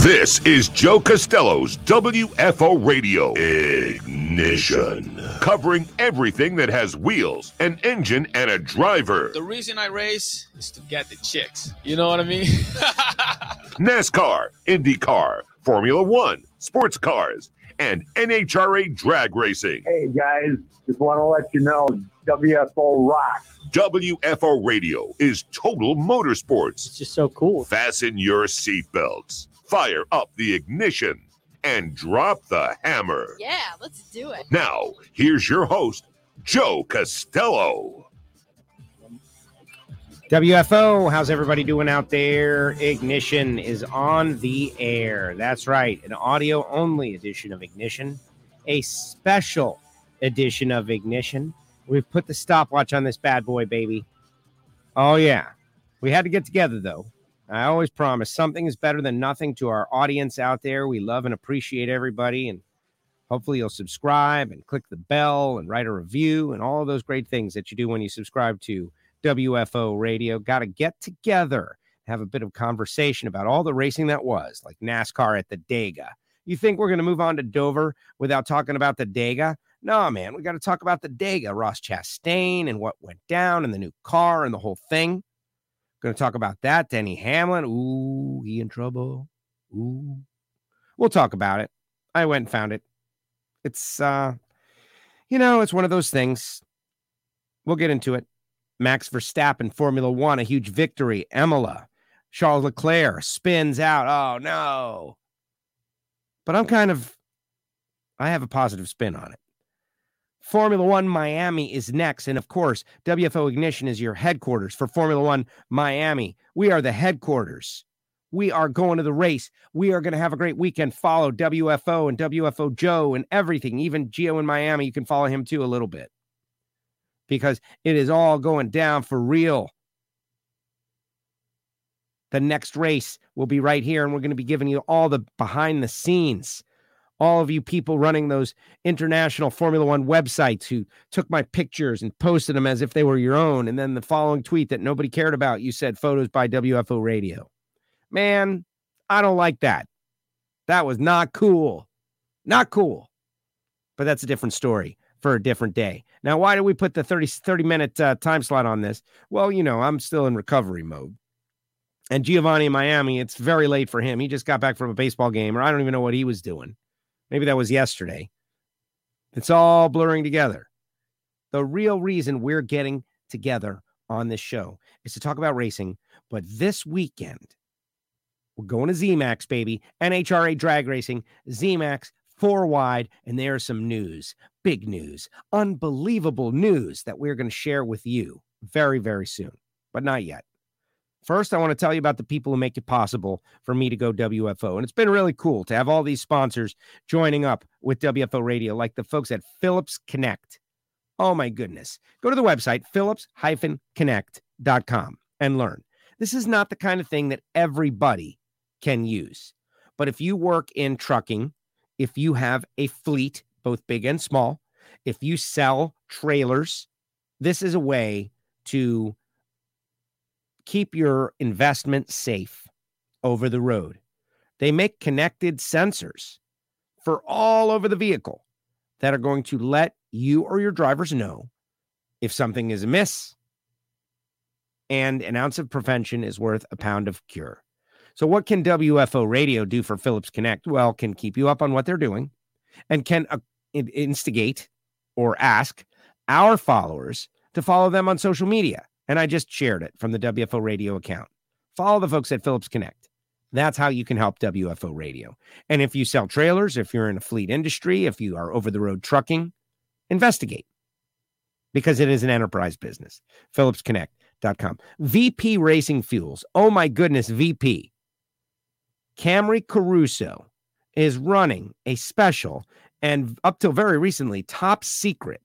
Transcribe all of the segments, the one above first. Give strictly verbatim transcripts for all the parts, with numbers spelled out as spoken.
This is Joe Costello's W F O Radio Ignition, covering everything that has wheels, an engine, and a driver. The reason I race is to get the chicks. You know what I mean? NASCAR, IndyCar, Formula One, sports cars, and N H R A drag racing. Hey, guys, just want to let you know, W F O rocks. W F O Radio is total motorsports. It's just so cool. Fasten your seatbelts, fire up the ignition, and drop the hammer. Yeah, let's do it. Now, here's your host, Joe Costello. W F O, how's everybody doing out there? Ignition is on the air. That's right, an audio-only edition of Ignition, a special edition of Ignition. We've put the stopwatch on this bad boy, baby. Oh, yeah. We had to get together, though. I always promise something is better than nothing to our audience out there. We love and appreciate everybody, and hopefully you'll subscribe and click the bell and write a review and all of those great things that you do when you subscribe to W F O Radio. Got to get together, have a bit of conversation about all the racing that was, like NASCAR at the Dega. You think we're going to move on to Dover without talking about the Dega? No, man, we got to talk about the Dega, Ross Chastain and what went down and the new car and the whole thing. Going to talk about that. Denny Hamlin. Ooh, he in trouble. Ooh. We'll talk about it. I went and found it. It's, uh, you know, it's one of those things. We'll get into it. Max Verstappen, Formula One, a huge victory. Imola, Charles Leclerc spins out. Oh, no. But I'm kind of, I have a positive spin on it. Formula One Miami is next. And of course, W F O Ignition is your headquarters for Formula One Miami. We are the headquarters. We are going to the race. We are going to have a great weekend. Follow W F O and W F O Joe and everything. Even Gio in Miami, you can follow him too a little bit. Because it is all going down for real. The next race will be right here, and we're going to be giving you all the behind the scenes. All of you people running those international Formula One websites who took my pictures and posted them as if they were your own. And then the following tweet that nobody cared about, you said photos by W F O Radio. Man, I don't like that. That was not cool. Not cool. But that's a different story for a different day. Now, why do we put the thirty, thirty minute uh, time slot on this? Well, you know, I'm still in recovery mode. And Giovanni in Miami, it's very late for him. He just got back from a baseball game, or I don't even know what he was doing. Maybe that was yesterday. It's all blurring together. The real reason we're getting together on this show is to talk about racing. But this weekend, we're going to Z MAX, baby. N H R A drag racing, Z MAX, four wide. And there's some news, big news, unbelievable news that we're going to share with you very, very soon, but not yet. First, I want to tell you about the people who make it possible for me to go W F O. And it's been really cool to have all these sponsors joining up with W F O Radio, like the folks at Phillips Connect. Oh, my goodness. Go to the website, phillips dash connect dot com, and learn. This is not the kind of thing that everybody can use. But if you work in trucking, if you have a fleet, both big and small, if you sell trailers, this is a way to keep your investment safe over the road. They make connected sensors for all over the vehicle that are going to let you or your drivers know if something is amiss, and an ounce of prevention is worth a pound of cure. So what can W F O Radio do for Phillips Connect? Well, can keep you up on what they're doing, and can uh, instigate or ask our followers to follow them on social media. And I just shared it from the W F O Radio account. Follow the folks at Phillips Connect. That's how you can help W F O Radio. And if you sell trailers, if you're in a fleet industry, if you are over-the-road trucking, investigate. Because it is an enterprise business. phillips connect dot com. V P Racing Fuels. Oh my goodness, V P. Camry Caruso is running a special, and up till very recently, top secret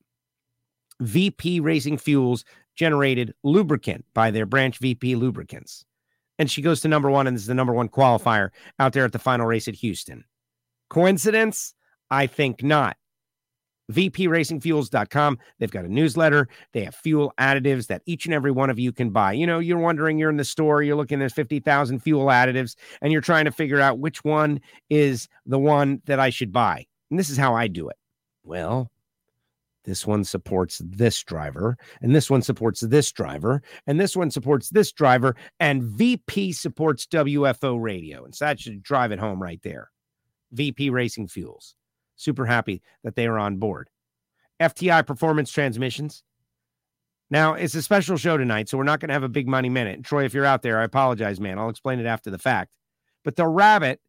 V P Racing Fuels generated lubricant by their branch V P Lubricants. And she goes to number one and is the number one qualifier out there at the final race at Houston. Coincidence? I think not. V P racing fuels dot com. They've got a newsletter. They have fuel additives that each and every one of you can buy. You know, you're wondering, you're in the store, you're looking at fifty thousand fuel additives, and you're trying to figure out which one is the one that I should buy. And this is how I do it. Well, this one supports this driver, and this one supports this driver, and this one supports this driver, and V P supports W F O radio. And so that should drive it home right there. V P Racing Fuels. Super happy that they are on board. F T I Performance Transmissions. Now, it's a special show tonight, so we're not going to have a big money minute. And Troy, if you're out there, I apologize, man. I'll explain it after the fact. But the Rabbit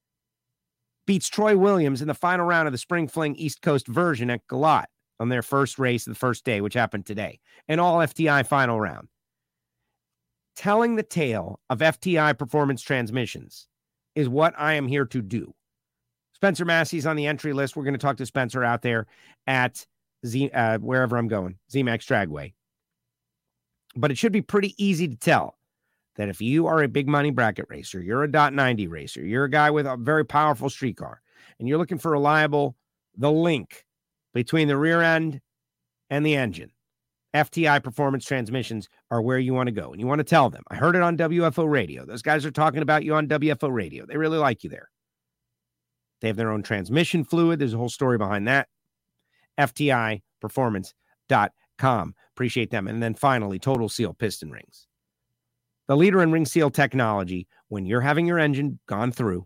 beats Troy Williams in the final round of the Spring Fling East Coast version at Galat on their first race of the first day, which happened today, an all F T I final round. Telling the tale of F T I Performance Transmissions is what I am here to do. Spencer Massey's on the entry list. We're going to talk to Spencer out there at Z, uh, wherever I'm going, Z MAX Dragway. But it should be pretty easy to tell that if you are a big money bracket racer, you're a dot ninety racer, you're a guy with a very powerful street car, and you're looking for reliable, the link between the rear end and the engine, F T I Performance Transmissions are where you want to go. And you want to tell them, I heard it on W F O radio. Those guys are talking about you on W F O radio. They really like you there. They have their own transmission fluid. There's a whole story behind that. F T I performance dot com. Appreciate them. And then finally, Total Seal Piston Rings. The leader in ring seal technology. When you're having your engine gone through,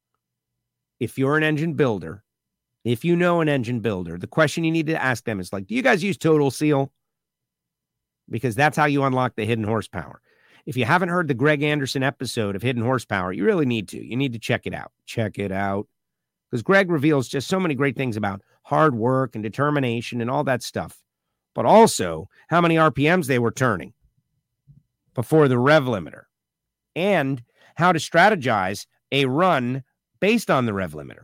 if you're an engine builder, if you know an engine builder, the question you need to ask them is like, do you guys use Total Seal? Because that's how you unlock the hidden horsepower. If you haven't heard the Greg Anderson episode of Hidden Horsepower, you really need to. You need to check it out. Check it out. Because Greg reveals just so many great things about hard work and determination and all that stuff. But also how many R P Ms they were turning before the rev limiter. And how to strategize a run based on the rev limiter.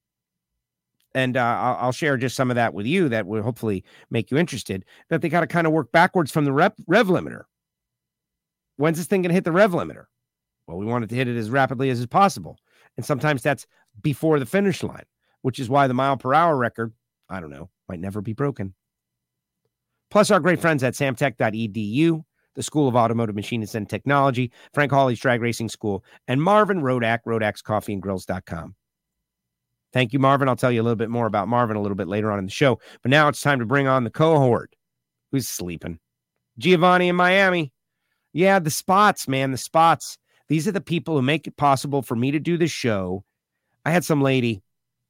And uh, I'll, I'll share just some of that with you that will hopefully make you interested, that they got to kind of work backwards from the rep, rev limiter. When's this thing going to hit the rev limiter? Well, we want it to hit it as rapidly as is possible. And sometimes that's before the finish line, which is why the mile per hour record, I don't know, might never be broken. Plus our great friends at samtech dot e d u, the School of Automotive Machinists and Technology, Frank Hawley's Drag Racing School, and Marvin Rodak, rodaks coffee and grills dot com. Thank you, Marvin. I'll tell you a little bit more about Marvin a little bit later on in the show. But now it's time to bring on the cohort who's sleeping. Giovanni in Miami. Yeah, the spots, man, the spots. These are the people who make it possible for me to do this show. I had some lady.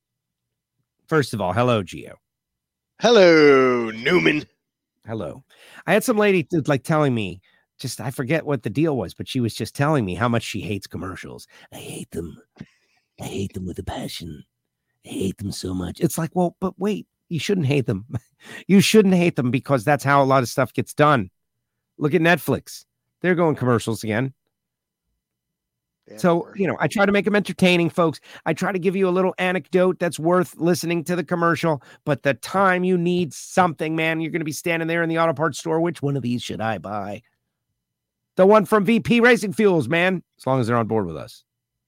First of all, hello, Gio. Hello, Newman. Hello. I had some lady like telling me, just I forget what the deal was, but she was just telling me how much she hates commercials. I hate them. I hate them with a passion. I hate them so much. It's like, well, but wait, you shouldn't hate them. You shouldn't hate them because that's how a lot of stuff gets done. Look at Netflix. They're going commercials again. Yeah, so, you know, I try to make them entertaining, folks. I try to give you a little anecdote that's worth listening to the commercial. But the time you need something, man, you're going to be standing there in the auto parts store. Which one of these should I buy? The one from V P Racing Fuels, man, as long as they're on board with us.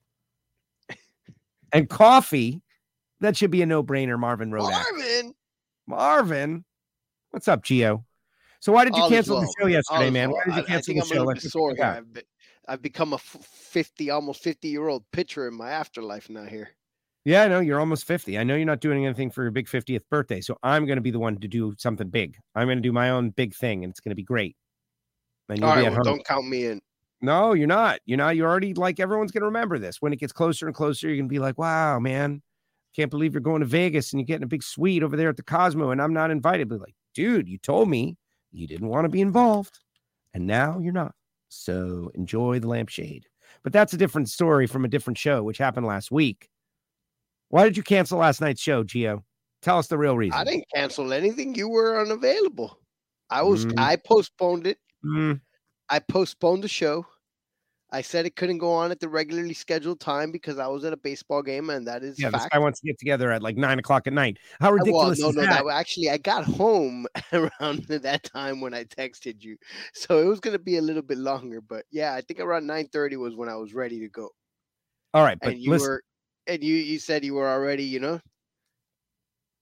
And coffee. That should be a no-brainer, Marvin Rodak. Marvin! Marvin? What's up, Gio? So why did you All cancel well. the show yesterday, All man? well. Why did you I, cancel I think the I'm show? a Let's little sore figure it guy. out. I've, been, I've become a fifty, almost fifty-year-old pitcher in my afterlife now here. Yeah, I know. You're almost fifty. I know you're not doing anything for your big fiftieth birthday, so I'm going to be the one to do something big. I'm going to do my own big thing, and it's going to be great. And you'll All be right, at well, home. don't count me in. No, you're not. You're not. You're already like everyone's going to remember this. When it gets closer and closer, you're going to be like, wow, man. Can't believe you're going to Vegas and you're getting a big suite over there at the Cosmo and I'm not invited. But like, dude, you told me you didn't want to be involved and now you're not. So enjoy the lampshade. But that's a different story from a different show, which happened last week. Why did you cancel last night's show, Gio? Tell us the real reason. I didn't cancel anything. You were unavailable. I was, Mm. I postponed it. Mm. I postponed the show. I said it couldn't go on at the regularly scheduled time because I was at a baseball game, and that is Yeah, fact. this guy wants to get together at like nine o'clock at night. How Well, ridiculous no, is no, that? that actually I got home around that time when I texted you, so it was gonna be a little bit longer. But yeah, I think around nine thirty was when I was ready to go. All right, but And you listen, were, and you you said you were already, you know,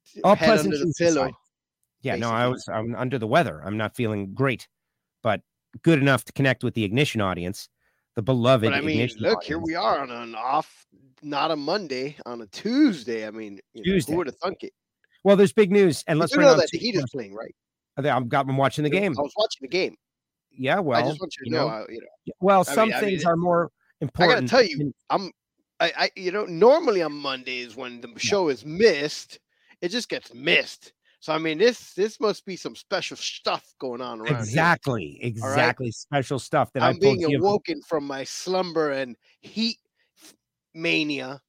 All head under the pleasantries pillow. aside. Yeah, no, I basically. was I'm under the weather. I'm not feeling great, but good enough to connect with the Ignition audience, the beloved But I mean, Ignition look, audience. here we are on an off, not a Monday, on a Tuesday. I mean, you know, Tuesday. who would have thunk it? Well, there's big news, and You let's do bring know on that the Sue Heat is Morris. playing, right? I think I'm got I'm watching the game. I was watching the game. Yeah, I well, just want you to you know, know, I, you know, well, I some mean- I things mean, are more I important. gotta tell you, than- I'm, I, I, you know, normally on Mondays when the show is missed, it just gets missed. So I mean, this this must be some special stuff going on around here. exactly, exactly special stuff that I I'm told being you. awoken from my slumber and heat f- mania.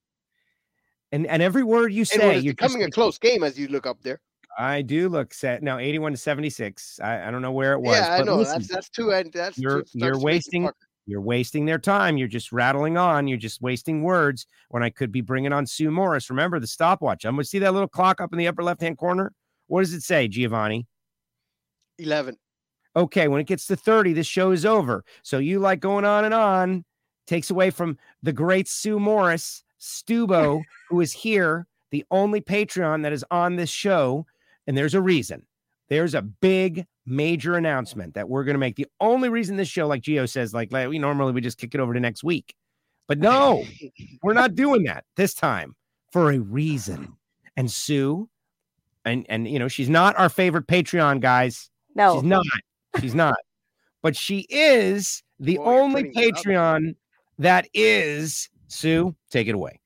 And and every word you And say, it's you're becoming just a close game as you look up there. I do look set now, eighty-one to seventy-six. I, I don't know where it was. Yeah, I but know. listen, That's that's too. And that's you're what starts you're to make you wasting pucker. you're wasting their time. You're just rattling on. You're just wasting words when I could be bringing on Sue Morris. Remember the stopwatch. I'm gonna see that little clock up in the upper left hand corner. What does it say, Giovanni? eleven. Okay, when it gets to thirty, this show is over. So you like going on and on, takes away from the great Sue Morris, Stubo, who is here, the only Patreon that is on this show. And there's a reason. There's a big, major announcement that we're going to make. The only reason this show, like Gio says, like, like we normally we just kick it over to next week. But no, we're not doing that this time for a reason. And Sue, and and you know, she's not our favorite Patreon, guys. No. She's not. She's not. But she is the Boy, you're only putting it up. Patreon that is Sue. Take it away.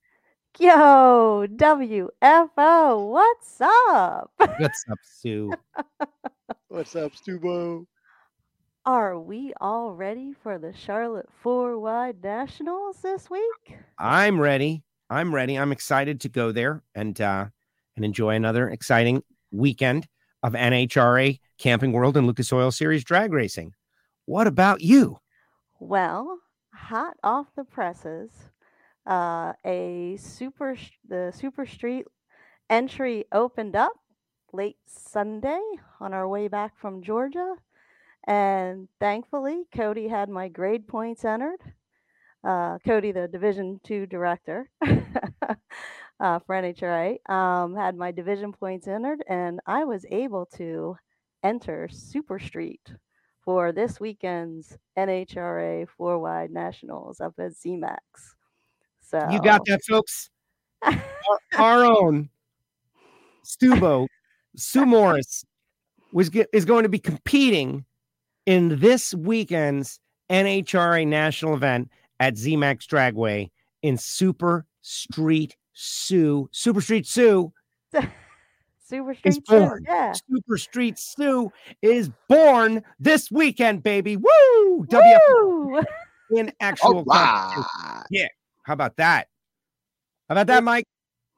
Yo, W F O, what's up? What's up, Sue? What's up, Stubo? Are we all ready for the Charlotte Four Wide Nationals this week? I'm ready. I'm ready. I'm excited to go there and uh, and enjoy another exciting weekend of N H R A Camping World and Lucas Oil Series drag racing. What about you? Well, hot off the presses, uh, a super the Super Street entry opened up late Sunday on our way back from Georgia, and thankfully Cody had my grade points entered. Uh, Cody, the Division Two director uh, for N H R A, um, had my division points entered, and I was able to enter Super Street for this weekend's N H R A Four Wide Nationals up at Z MAX. So You got that, folks? our, our own Stubo, Sue Morris, was get, is going to be competing in this weekend's N H R A national event at Z MAX Dragway in Super Street Sue. Super Street Sue Super is Street Two, born. yeah. Super Street Sue is born this weekend, baby. Woo! W F Woo! in actual All competition. right. How about that? How about that, Mike?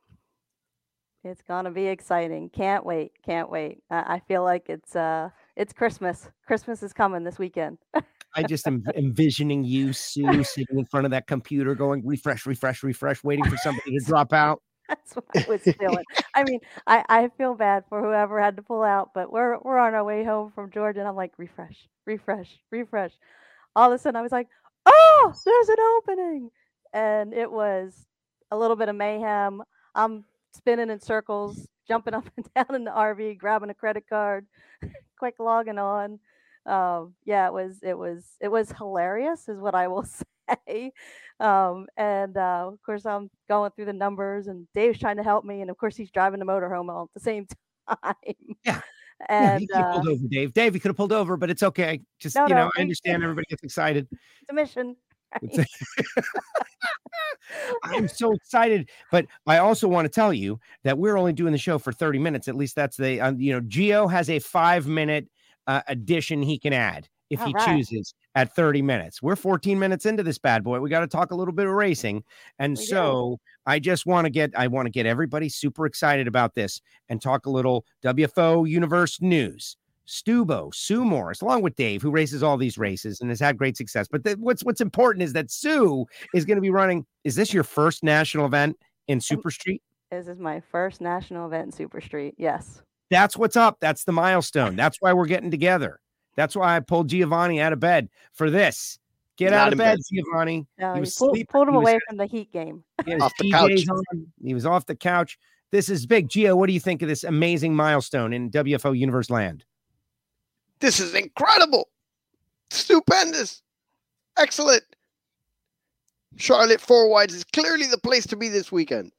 It's gonna be exciting. Can't wait. Can't wait. Uh, I feel like it's uh it's Christmas. Christmas is coming this weekend. I just am envisioning you, Sue, sitting in front of that computer going refresh, refresh, refresh, waiting for somebody to drop out. That's what I was feeling. I mean, I, I feel bad for whoever had to pull out, but we're we're on our way home from Georgia, and I'm like, refresh, refresh, refresh. All of a sudden, I was like, oh, there's an opening, and it was a little bit of mayhem. I'm spinning in circles, jumping up and down in the R V, grabbing a credit card, quick logging on. Um, yeah, it was it was it was hilarious, is what I will say. Um, and uh, of course, I'm going through the numbers, and Dave's trying to help me, and of course, he's driving the motorhome all at the same time. Yeah. And yeah, you could have uh, pulled over, Dave. Dave, you could have pulled over, but it's okay. Just, No, you no, know, I understand everybody gets excited. it's a mission. It's I'm so excited, but I also want to tell you that we're only doing the show for thirty minutes. At least that's the, um, you know, Gio has a five minute uh, addition he can add if All he right. chooses at thirty minutes. We're fourteen minutes into this bad boy. We got to talk a little bit of racing. And We do. so I just want to get, I want to get everybody super excited about this and talk a little W F O Universe news. Stubo, Sue Morris, along with Dave, who races all these races and has had great success. But the, what's what's important is that Sue is going to be running. Is this your first national event in Super Street? This is my first national event in Super Street. Yes. That's what's up. That's the milestone. That's why we're getting together. That's why I pulled Giovanni out of bed for this. Get Not out of in bed, bed. Giovanni. No, He he was pulled, sleeping. pulled him He was away having- from the Heat game. He had his Off the P Js couch. on. He was off the couch. This is big. Gio, what do you think of this amazing milestone in W F O Universe land? This is incredible. Stupendous. Excellent. Charlotte Four Wides is clearly the place to be this weekend.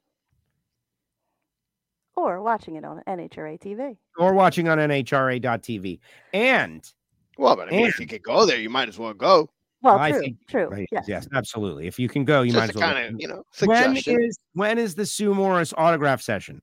Or watching it on N H R A T V. Or watching on N H R A dot T V. And Well, but I mean, And- if you could go there, you might as well go. Well, I true, think- true. right, Yes. yes, absolutely. If you can go, you Just might as a well. kind of, you know, when suggestion. is when is the Sue Morris autograph session?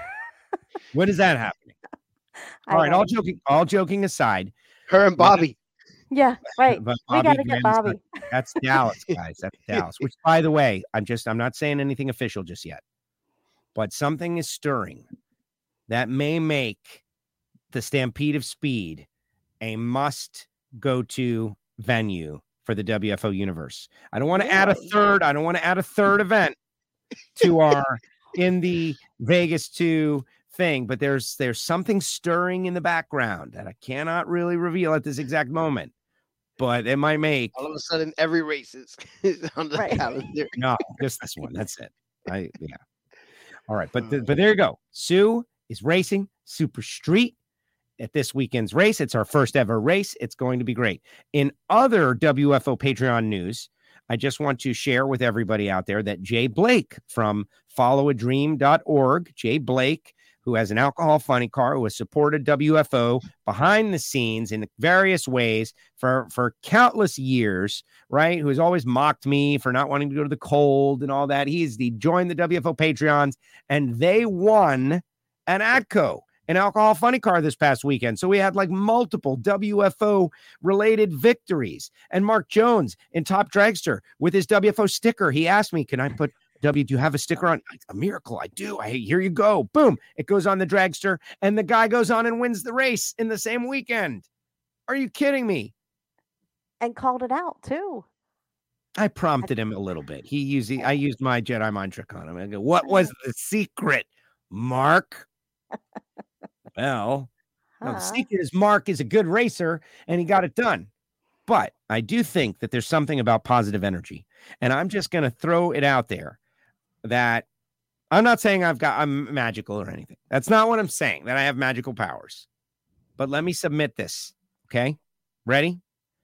When is that happening? I All right, know. all joking, all joking aside, Her and Bobby. Yeah, right. but We got to Bobby get Grand's Bobby. not- that's Dallas, guys. That's Dallas. Which, by the way, I'm just I'm not saying anything official just yet, but something is stirring that may make the Stampede of Speed a must go to venue for the W F O universe. I don't want to add a Really? third. I don't want to add a third event to our in the Vegas two thing, but there's there's something stirring in the background that I cannot really reveal at this exact moment. But it might make All of a sudden, every race is is on the Right. calendar. no, just this one. That's it. I yeah. All right, but th- but there you go. Sue is racing Super Street at this weekend's race. It's our first ever race. It's going to be great. In other W F O Patreon news, I just want to share with everybody out there that Jay Blake from follow a dream dot org, Jay Blake, who has an alcohol funny car, who has supported W F O behind the scenes in various ways for, for countless years, right? Who has always mocked me for not wanting to go to the cold and all that. He's he joined the W F O Patreons, and they won an Atco, an alcohol funny car this past weekend. So we had like multiple W F O related victories. And Mark Jones in Top Dragster with his W F O sticker, he asked me, can I put W, do you have a sticker on? A miracle. I do. I here you go. Boom. It goes on the dragster, and the guy goes on and wins the race in the same weekend. Are you kidding me? And called it out, too. I prompted him a little bit. He used I used my Jedi mind trick on him. I go, what was the secret, Mark? Well, no, the Huh. secret is Mark is a good racer and he got it done. But I do think that there's something about positive energy. And I'm just going to throw it out there that I'm not saying I've got I'm magical or anything. That's not what I'm saying, that I have magical powers. But let me submit this. Okay. Ready?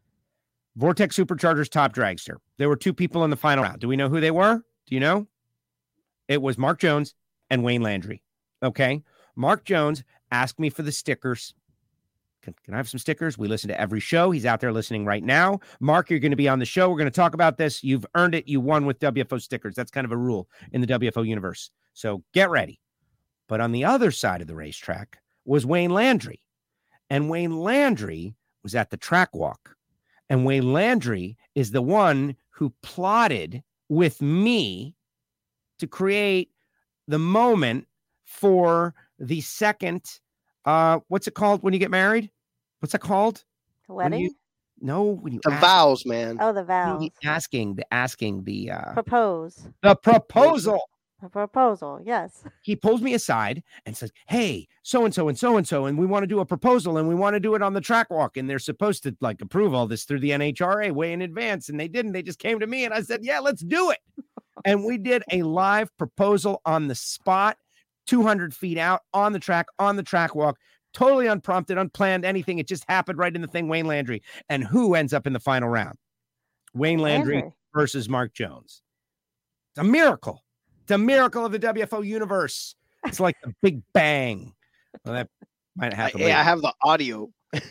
Vortex Superchargers Top Dragster. There were two people in the final round. Do we know who they were? Do you know? It was Mark Jones and Wayne Landry. Okay. Mark Jones asked me for the stickers. Can, can I have some stickers? We listen to every show. He's out there listening right now. Mark, you're going to be on the show. We're going to talk about this. You've earned it. You won with W F O stickers. That's kind of a rule in the W F O universe. So get ready. But on the other side of the racetrack was Wayne Landry. And Wayne Landry was at the track walk. And Wayne Landry is the one who plotted with me to create the moment for the second, uh, what's it called when you get married? What's that called? When Wedding? you- No, when you The ask- vows, man. Oh, the vows. the asking, the asking, the uh, Propose. the proposal. A proposal, yes. He pulls me aside and says, hey, so-and-so and so-and-so, and we want to do a proposal, and we want to do it on the track walk. And they're supposed to like approve all this through the N H R A way in advance. And they didn't. They just came to me and I said, yeah, let's do it. And we did a live proposal on the spot, two hundred feet out on the track, on the track walk, totally unprompted, unplanned, anything. It just happened right in the thing, Wayne Landry. And who ends up in the final round? Wayne Landry Landry. versus Mark Jones. It's a miracle. It's a miracle of the W F O universe. It's like the Big Bang. Well, that might I, happen. yeah, I later. have the audio.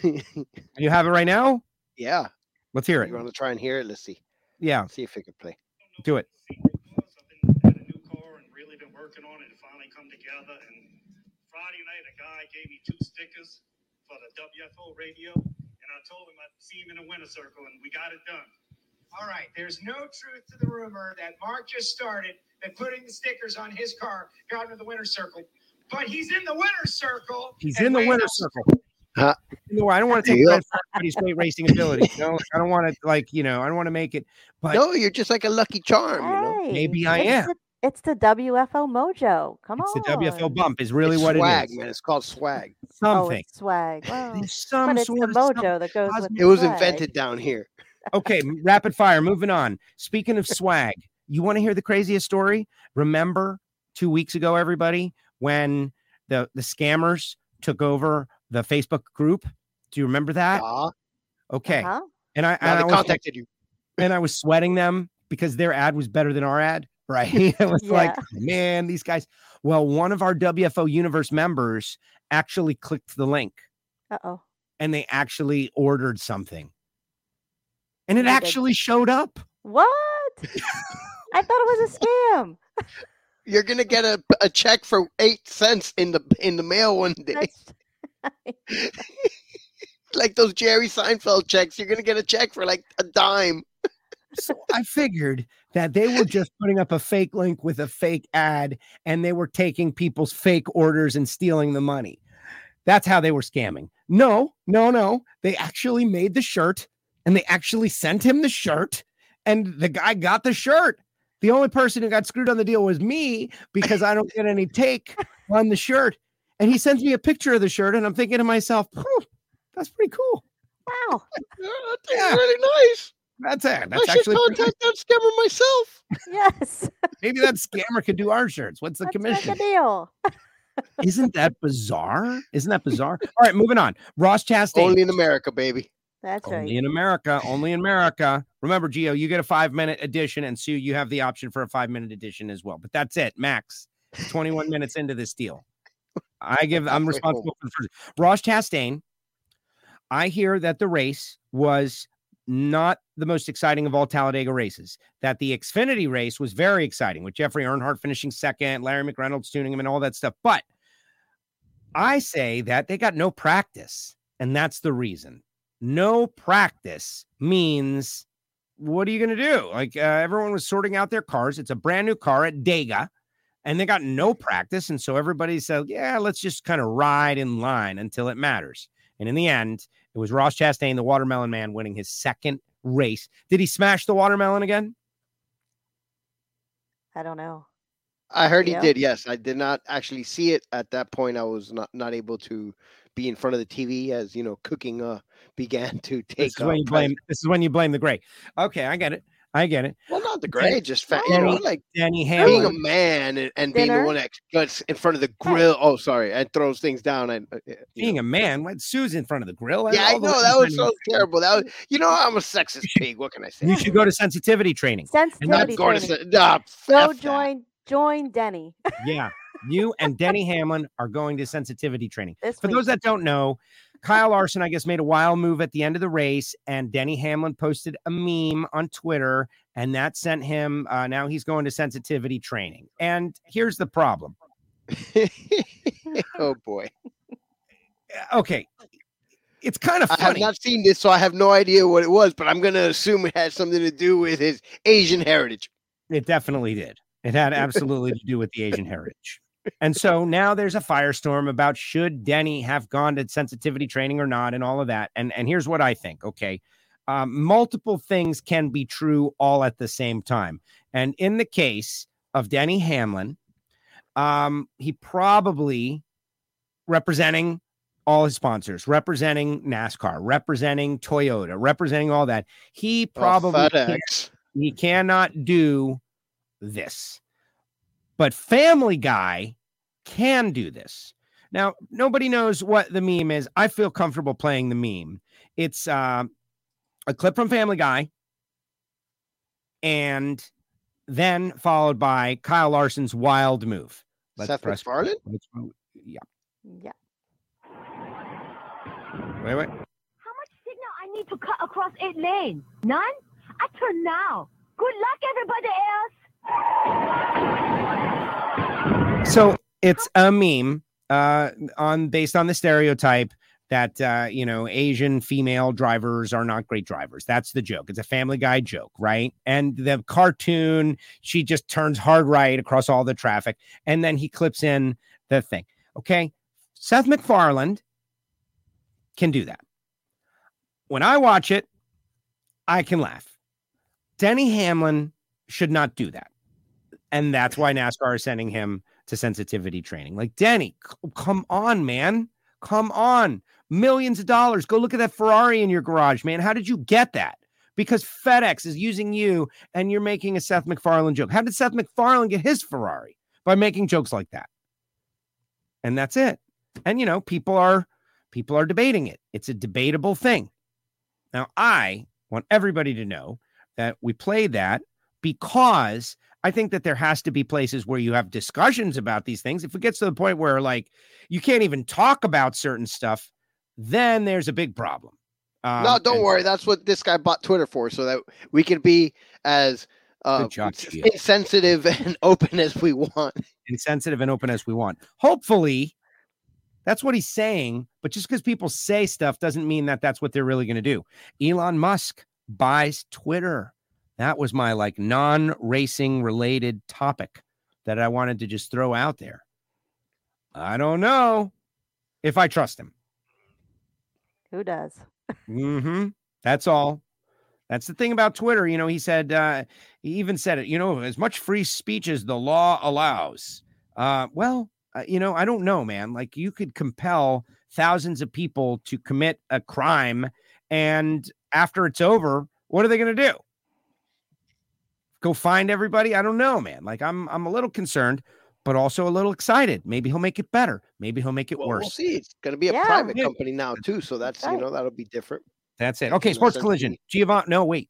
You have it right now? Yeah. Let's hear it. You want to try and hear it? Let's see. Yeah, See if it can play. do it. I've been had a new car and really been working on it. It finally come together. And Friday night, a guy gave me two stickers for the W F O radio, and I told him I'd see him in the winner circle, and we got it done. All right, there's no truth to the rumor that Mark just started that putting the stickers on his car got him to the winner's circle. But he's in the winner's circle. He's and in the Wayne winner's Nelson- circle. Huh. You know, I don't want to There take you go. credit for everybody's great racing ability. You know, like, I don't want to like, you know, I don't want to make it, but No, you're just like a lucky charm, you know. Hey, maybe I it's am. The, it's the W F O mojo. Come it's on. the W F O bump is really It's what swag, it is. man. It's called swag. Oh, Something. it's swag. Well, There's some but it's sort the of something. mojo that goes with positive. the It was swag. invented down here. Okay, m- rapid fire. Moving on. Speaking of swag, you want to hear the craziest story? Remember two weeks ago, everybody, when the the scammers took over the Facebook group. Do you remember that? Uh, Okay. Uh-huh. And I, now and they I was, contacted you. and I was sweating them because their ad was better than our ad, right? It was like, Yeah. man, these guys. Well, one of our W F O Universe members actually clicked the link Uh-oh. and they actually ordered something. And it They did. actually showed up. What? I thought it was a scam. You're gonna get a, a check for eight cents in the in the mail one day, That's like those Jerry Seinfeld checks. You're gonna get a check for like a dime. So I figured that they were just putting up a fake link with a fake ad and they were taking people's fake orders and stealing the money. That's how they were scamming. No, no, no. They actually made the shirt and they actually sent him the shirt and the guy got the shirt. The only person who got screwed on the deal was me because I don't get any take on the shirt. And he sends me a picture of the shirt and I'm thinking to myself, "Phew, that's pretty cool. wow. Yeah, I think Yeah. it's really nice. That's it. I That's should actually pretty contact that scammer myself. Yes. Maybe that scammer could do our shirts. What's the Let's commission? make a deal. Isn't that bizarre? Isn't that bizarre? All right, moving on. Ross Chastain. Only in America, baby. That's Only right. in America. Only in America. Remember, Gio, you get a five minute edition, and Sue, you have the option for a five minute edition as well. But that's it, max. twenty-one minutes into this deal. I give. I'm Halfway responsible for the first. Ross Chastain. I hear that the race was not the most exciting of all Talladega races. That the Xfinity race was very exciting with Jeffrey Earnhardt finishing second, Larry McReynolds tuning him, and all that stuff. But I say that they got no practice, and that's the reason. No practice means what are you going to do? Like uh, everyone was sorting out their cars. It's a brand new car at Dega, and they got no practice. And so everybody said, yeah, let's just kind of ride in line until it matters. And in the end, it was Ross Chastain, the Watermelon Man, winning his second race. Did he smash the watermelon again? I don't know. I heard Yeah. he did. Yes, I did not actually see it at that point. I was not, not able to be in front of the T V as you know cooking uh began to This take. is when uh, you blame. This is when you blame the gray. Okay, I get it. I get it. Well, not the gray, just fat. You know, Danny- like Danny being a Hamlin. man and, and being the Dinner. one that gets in front of the grill. Oh, sorry, and throws things down. And uh, you Being know. a man, what Sue's in front of the grill? yeah, I All the know way that in was front so of- terrible. That was, you know, I'm a sexist pig. What can I say? You should go to sensitivity training. I'm Sensitivity not going training. to say, nah, Go F that. join join Denny Yeah. You and Denny Hamlin are going to sensitivity training. this For week. those that don't know, Kyle Larson, I guess, made a wild move at the end of the race, and Denny Hamlin posted a meme on Twitter, and that sent him. Uh, now he's going to sensitivity training. And here's the problem. Oh boy, Okay. It's kind of I have funny. not seen this, so I have no idea what it was. But I'm going to assume it has something to do with his Asian heritage. It definitely did. It had absolutely to do with the Asian heritage. And so now there's a firestorm about should Denny have gone to sensitivity training or not and all of that. And, and here's what I think. Okay. Um, multiple things can be true all at the same time. And in the case of Denny Hamlin, um, he probably representing all his sponsors, representing NASCAR, representing Toyota, representing all that. He probably oh, can't- FedEx. he cannot do this. But Family Guy can do this. Now, nobody knows what the meme is. I feel comfortable playing the meme. It's uh, a clip from Family Guy and then followed by Kyle Larson's wild move. Seth MacFarlane? let's- Yeah. Yeah. Wait, wait. How much signal I need to cut across eight lanes? None? I turn now. Good luck, everybody else. So it's a meme uh, on based on the stereotype that uh, you know Asian female drivers are not great drivers. That's the joke. It's a Family Guy joke, right? And the cartoon, she just turns hard right across all the traffic, and then he clips in the thing. Okay, Seth MacFarlane can do that. When I watch it, I can laugh. Denny Hamlin should not do that. And that's why NASCAR is sending him to sensitivity training. Like, Denny, c- come on, man. Come on. Millions of dollars. Go look at that Ferrari in your garage, man. How did you get that? Because FedEx is using you and you're making a Seth MacFarlane joke. How did Seth MacFarlane get his Ferrari? By making jokes like that. And that's it. And, you know, people are people are debating it. It's a debatable thing. Now, I want everybody to know that we play that because I think that there has to be places where you have discussions about these things. If it gets to the point where, like, you can't even talk about certain stuff, then there's a big problem. Um, no, don't and- worry. That's what this guy bought Twitter for, so that we can be as uh, Good job, Gio. insensitive and open as we want. Insensitive and open as we want. Hopefully, that's what he's saying. But just because people say stuff doesn't mean that that's what they're really going to do. Elon Musk buys Twitter. That was my like non-racing related topic that I wanted to just throw out there. I don't know if I trust him. Who does? Mm-hmm. That's all. That's the thing about Twitter. You know, he said, uh, he even said it, you know, as much free speech as the law allows. Uh, well, uh, you know, I don't know, man. Like, you could compel thousands of people to commit a crime, and after it's over, what are they going to do? Go find everybody? I don't know, man. Like, I'm, I'm a little concerned, but also a little excited. Maybe he'll make it better. Maybe he'll make it Well, worse. we'll see. It's going to be a Yeah. private Yeah. company now too, so that's you Right. know that'll be different. That's it. Okay, In Sports essence, Collision. he- Giovanni. No, wait.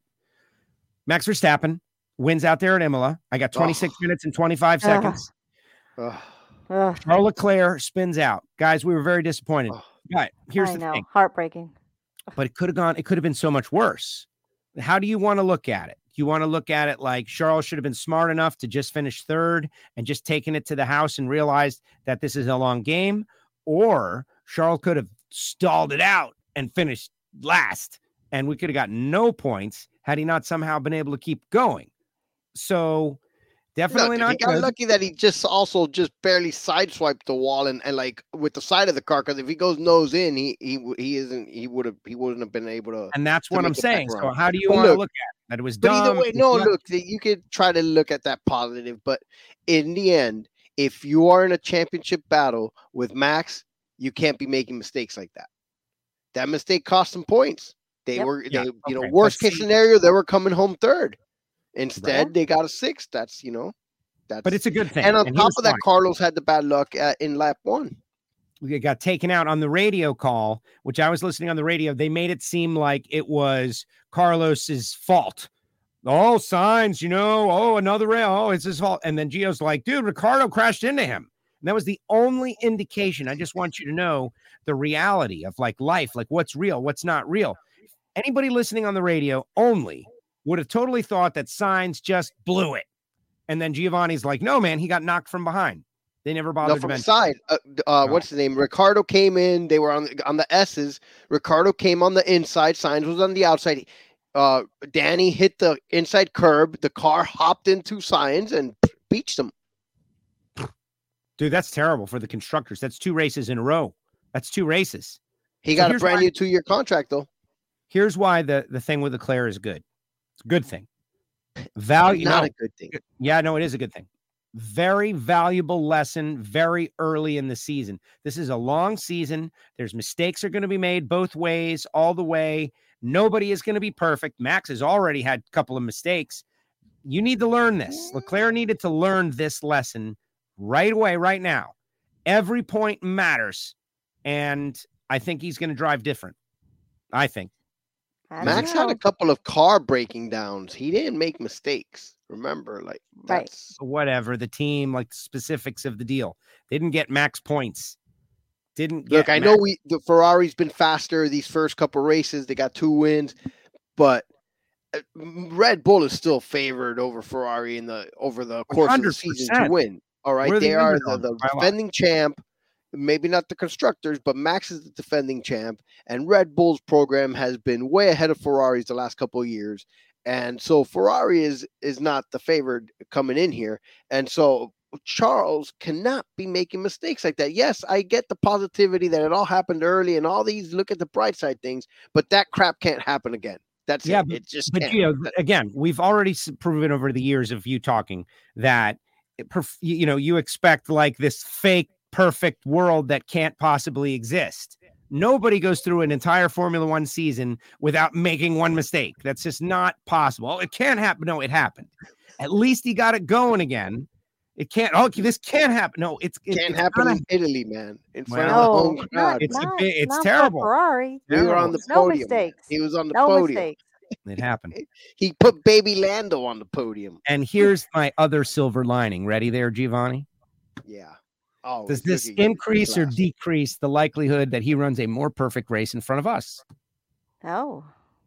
Max Verstappen wins out there at Imola. I got twenty-six Oh. minutes and twenty-five Ugh. seconds. Ugh. Ugh, Charles Leclerc spins out. Guys, we were very disappointed. Oh. But here's I the know. thing. Heartbreaking. But it could have gone, it could have been so much worse. How do you want to look at it? You want to look at it like Charles should have been smart enough to just finish third and just taken it to the house and realized that this is a long game, or Charles could have stalled it out and finished last, and we could have gotten no points had he not somehow been able to keep going. So definitely No, dude, not he got good. lucky that he just also just barely sideswiped the wall and, and like with the side of the car, because if he goes nose in, he he w- he isn't he would have he wouldn't have been able to. And that's to what make I'm it back saying. So around. how do you But want to look- look at it? That it was But dumb. either way, it was no, lucky? look, that you could try to look at that positive, but in the end, if you are in a championship battle with Max, you can't be making mistakes like that. That mistake cost them points. They Yep. were, Yeah, they, you know, okay, but worst case see- scenario, they were coming home third. Instead, Right. they got a sixth. That's you know, that's. But it's a good thing. and on top here's of that, why. Carlos had the bad luck at, in lap one. We got taken out on the radio call, which I was listening on the radio. They made it seem like it was Carlos's fault. Oh, signs, you know, oh, another rail. Oh, it's his fault. And then Gio's like, dude, Ricardo crashed into him. And that was the only indication. I just want you to know the reality of like life, like what's real, what's not real. Anybody listening on the radio only would have totally thought that Sainz just blew it. And then Giovanni's like, no, man, he got knocked from behind. They never No, bothered to from the mention. side. Uh, uh, No. What's his name? Ricardo came in. They were on the, on the S's. Ricardo came on the inside. Signs was on the outside. Uh, Danny hit the inside curb. The car hopped into Signs and beached him. Dude, that's terrible for the constructors. That's two races in a row. That's two races. He So got a here's brand why- new two-year contract, though. Here's why the, the thing with Leclerc is good. It's a good thing. Value. Not no, a good thing. yeah, no, it is a good thing. Very valuable lesson very early in the season. This is a long season. There's mistakes are going to be made both ways, all the way. Nobody is going to be perfect. Max has already had a couple of mistakes. You need to learn this. Leclerc needed to learn this lesson right away, right now. Every point matters. And I think he's going to drive different. I think. I don't Max had know. a couple of car breaking downs. He didn't make mistakes. Remember, like Right. that's Whatever, the team, like the specifics of the deal. They didn't get max points. Didn't look. get I know max- we the Ferrari's been faster these first couple races. They got two wins, but uh, Red Bull is still favored over Ferrari in the over the course of the season to one hundred percent. win. All right, We're the they are the, underdog the by a lot. defending champ. Maybe not the constructors, but Max is the defending champ, and Red Bull's program has been way ahead of Ferrari's the last couple of years. And so Ferrari is is not the favored coming in here. And so Charles cannot be making mistakes like that. Yes, I get the positivity that it all happened early and all these look at the bright side things, but that crap can't happen again. That's Yeah, it. It just But can't. you know, again, we've already s- proven over the years of you talking that it perf- you you know you expect like this fake perfect world that can't possibly exist. Nobody goes through an entire Formula One season without making one mistake. That's just not possible. It can't happen. No, it happened. At least he got it going again. It can't. Oh, this can't happen. No, it's it, Can't it's happen gonna, in Italy, man. In front Well, of the No, home not, crowd. It's a not, bit- it's not for terrible. Ferrari. We were on terrible. the No podium. man. mistakes. He was on the No podium. mistakes. It happened. He put baby Lando on the podium. And here's my other silver lining. Ready there, Giovanni? Yeah. Oh, Does look this at you, increase or class. decrease the likelihood that he runs a more perfect race in front of us? Oh,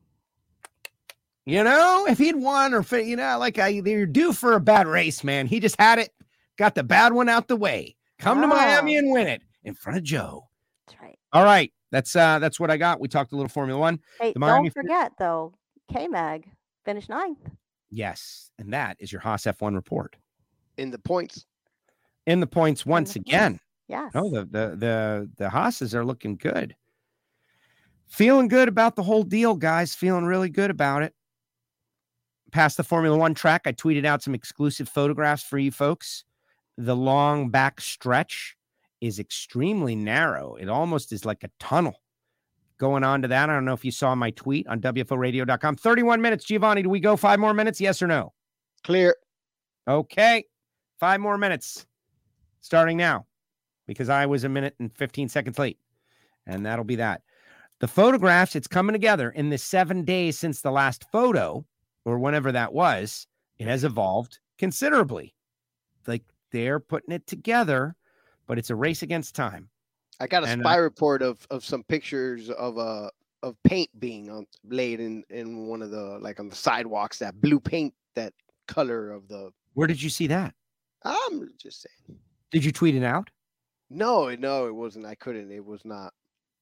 You know, if he'd won or, fi- you know, like I, they're due for a bad race, man. He just had it, got the bad one out the way. Come to Miami Ah. and win it in front of Joe. that's right. All right. That's uh that's what I got. We talked a little Formula One. Hey, The Miami don't forget though, K-Mag finished ninth. Yes. And that is your Haas F one report. in the points? In the points once the again. points. Yes. No, the the the the Haas's are looking good. Feeling good about the whole deal, guys. Feeling really good about it. Past the Formula One track, I tweeted out some exclusive photographs for you folks. The long back stretch is extremely narrow. It almost is like a tunnel. Going on to that, I don't know if you saw my tweet on W F O radio dot com. thirty-one minutes, Giovanni. Do we go five more minutes? Yes or no? Clear. Okay. Five more minutes. Starting now. Because I was a minute and fifteen seconds late. And that'll be that. The photographs, it's coming together in the seven days since the last photo, or whenever that was. It has evolved considerably. Like they're putting it together, but it's a race against time. I got a And, spy uh, report of of some pictures of uh of paint being on, laid in in one of the like on the sidewalks. That blue paint, that color of the. Where did you see that? I'm just saying. Did you tweet it out? No, no, it wasn't. I couldn't. It was not.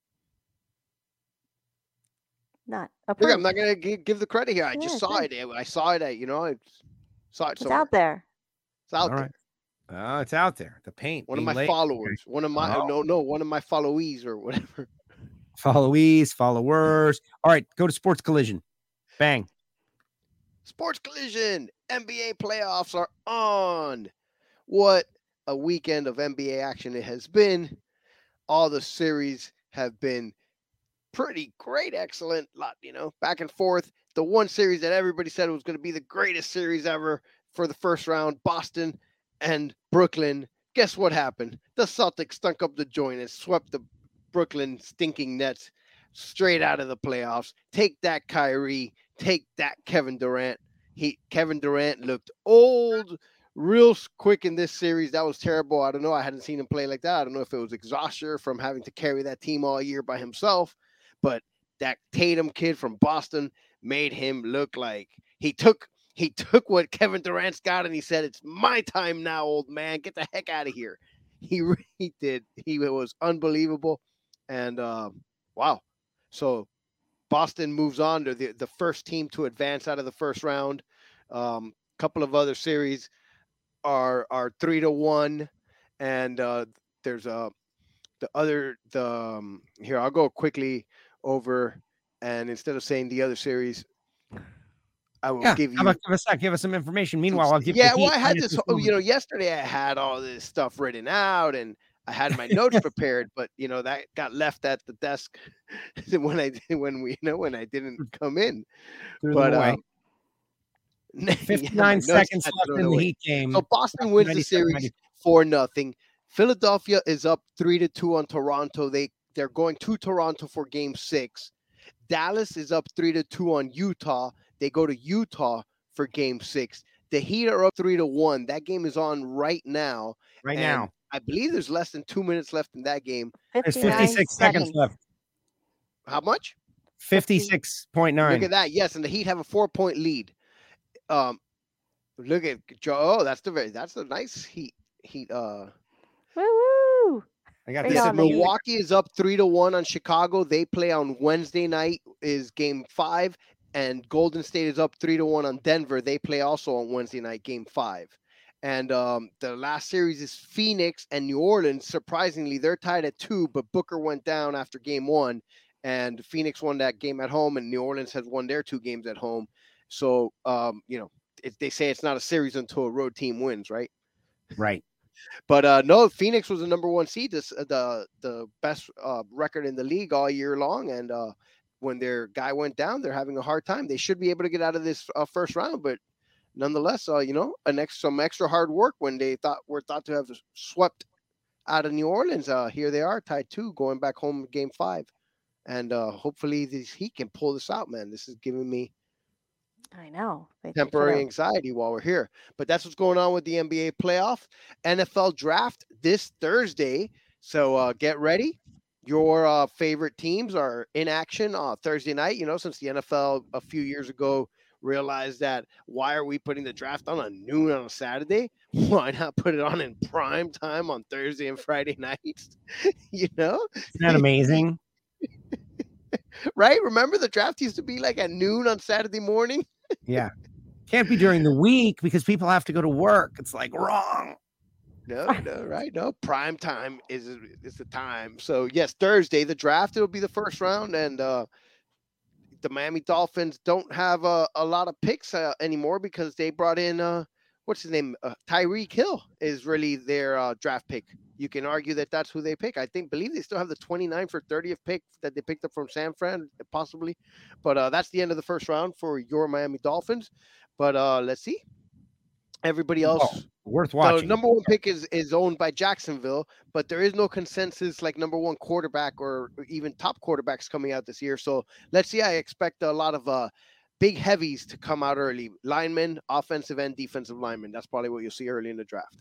Not Look, approved. I'm not gonna give, give the credit here. I just Yeah, saw thanks. it. I saw it at you know. I saw it It's somewhere. out there. It's out All there. right. Oh, it's out there. The paint. One of being my laid. followers. One of my Oh. no no one of my followees or whatever. Followees, followers. All right, go to Sports Collision. Bang. Sports Collision. N B A playoffs are on. What a weekend of N B A action it has been. All the series have been pretty great, excellent, lot, you know, back and forth. The one series that everybody said was going to be the greatest series ever for the first round, Boston and Brooklyn. Guess what happened? The Celtics stunk up the joint and swept the Brooklyn stinking Nets straight out of the playoffs. Take that, Kyrie. Take that, Kevin Durant. He Kevin Durant looked old real s- quick in this series. That was terrible. I don't know. I hadn't seen him play like that. I don't know if it was exhaustion from having to carry that team all year by himself, but that Tatum kid from Boston made him look like he took he took what Kevin Durant's got and he said, "It's my time now, old man. Get the heck out of here." He really did. He was unbelievable. And um, wow. So Boston moves on to the, the first team to advance out of the first round. A um, couple of other series are are three to one, and uh, there's a the other the um, here I'll go quickly over, and instead of saying the other series, I will Yeah. give you. How about give us that? Give us some information. Meanwhile, I'll give yeah, the well, heat I had minus this. this whole- moment. You know, yesterday I had all this stuff written out, and I had my notes prepared, but you know that got left at the desk when I when we you know when I didn't come in. Threw But them away. um, yeah, my fifty-nine notes seconds got left thrown in the away. Heat game. So Boston wins the ninety-seven, series ninety. for nothing. Philadelphia is up three to two on Toronto. They they're going to Toronto for Game Six. Dallas is up three to two on Utah. They go to Utah for Game Six. The Heat are up three to one. That game is on right now. Right and now. I believe there's less than two minutes left in that game. There's fifty-nine fifty-six seconds left. How much? fifty-six point nine. Look at that. Yes, and the Heat have a four-point lead. Um, look at Joe. Oh, that's the very. That's the nice Heat. Heat. Uh, Woo woo. I got Bring this. on the Heat. Milwaukee is up three to one on Chicago. They play on Wednesday night. Is Game Five, and Golden State is up three to one on Denver. They play also on Wednesday night, Game Five. And um, the last series is Phoenix and New Orleans. Surprisingly, they're tied at two, but Booker went down after Game One, and Phoenix won that game at home, and New Orleans has won their two games at home. So, um, you know, it, they say it's not a series until a road team wins, right? Right. But uh, no, Phoenix was the number one seed, this, uh, the the best uh, record in the league all year long. And uh, when their guy went down, they're having a hard time. They should be able to get out of this uh, first round, but nonetheless, uh, you know, an extra some extra hard work when they thought were thought to have swept out of New Orleans. Uh, here they are, tied two, going back home game five, and uh, hopefully this he can pull this out, man. This is giving me I know. They- they temporary could've- anxiety while we're here. But that's what's going on with the N B A playoff, N F L draft this Thursday. So uh, get ready. Your uh, favorite teams are in action on Thursday night. You know, since the N F L a few years ago realized that why are we putting the draft on at noon on a Saturday? Why not put it on in prime time on Thursday and Friday nights? You know, Isn't that amazing? right? Remember the draft used to be like at noon on Saturday morning. Yeah. Can't be during the week because people have to go to work. It's like wrong. No, no, right? No, prime time is is the time. So yes, Thursday the draft. It'll be the first round, and uh, the Miami Dolphins don't have a, a lot of picks uh, anymore because they brought in uh, what's his name? Uh, Tyreek Hill is really their uh, draft pick. You can argue that that's who they pick. I think, believe they still have the twenty-ninth or thirtieth pick that they picked up from San Fran, possibly. But uh, that's the end of the first round for your Miami Dolphins. But uh, let's see. Everybody else. Oh, worth The watching. number one pick is, is owned by Jacksonville, but there is no consensus like number one quarterback or even top quarterbacks coming out this year. So let's see. I expect a lot of uh, big heavies to come out early. Linemen, offensive and defensive linemen. That's probably what you'll see early in the draft.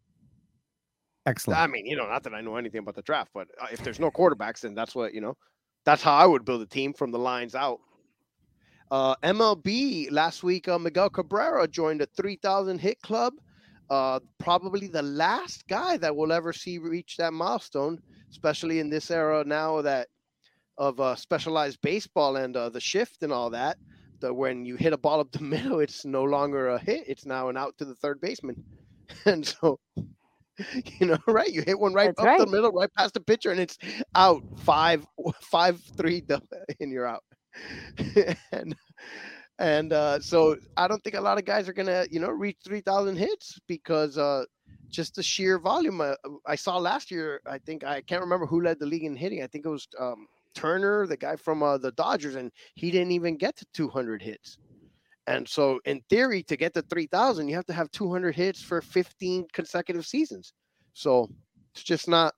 Excellent. I mean, you know, not that I know anything about the draft, but uh, if there's no quarterbacks, then that's what, you know, that's how I would build a team from the lines out. Uh, M L B last week, uh, Miguel Cabrera joined a three thousand hit club. Uh, probably the last guy that we'll ever see reach that milestone, especially in this era now that of uh, specialized baseball and uh, the shift and all that. That when you hit a ball up the middle, it's no longer a hit; it's now an out to the third baseman. And so, you know, right? You hit one right That's up right. the middle, right past the pitcher, and it's out five, five, three, and you're out. and and uh, so I don't think a lot of guys are gonna, you know, reach three thousand hits because uh, just the sheer volume. Uh, I saw last year. I think I can't remember who led the league in hitting. I think it was um, Turner, the guy from uh, the Dodgers, and he didn't even get to two hundred hits. And so, in theory, to get to three thousand, you have to have two hundred hits for fifteen consecutive seasons. So it's just not.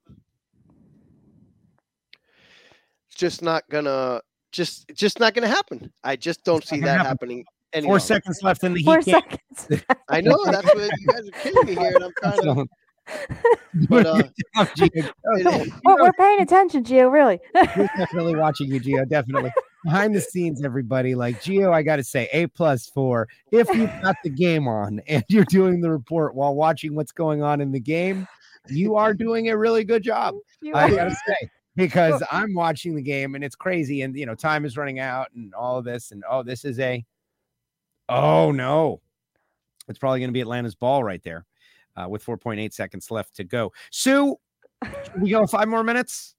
It's just not gonna. Just, just not going to happen. I just don't see not that gonna happening. Any Four longer. seconds left in the Four Heat game. seconds. I know that's what you guys are killing me here, and I'm trying to. But uh, Gio, Oh, oh, we're paying attention, Gio, really. we're definitely watching you, Gio. Definitely behind the scenes, everybody. Like Gio, I got to say, A plus for if you've got the game on and you're doing the report while watching what's going on in the game. You are doing a really good job. You I are. gotta say. Because I'm watching the game and it's crazy, and you know, time is running out and all of this, and oh, this is a oh no, it's probably going to be Atlanta's ball right there, uh, with four point eight seconds left to go. Sue, should we go five more minutes?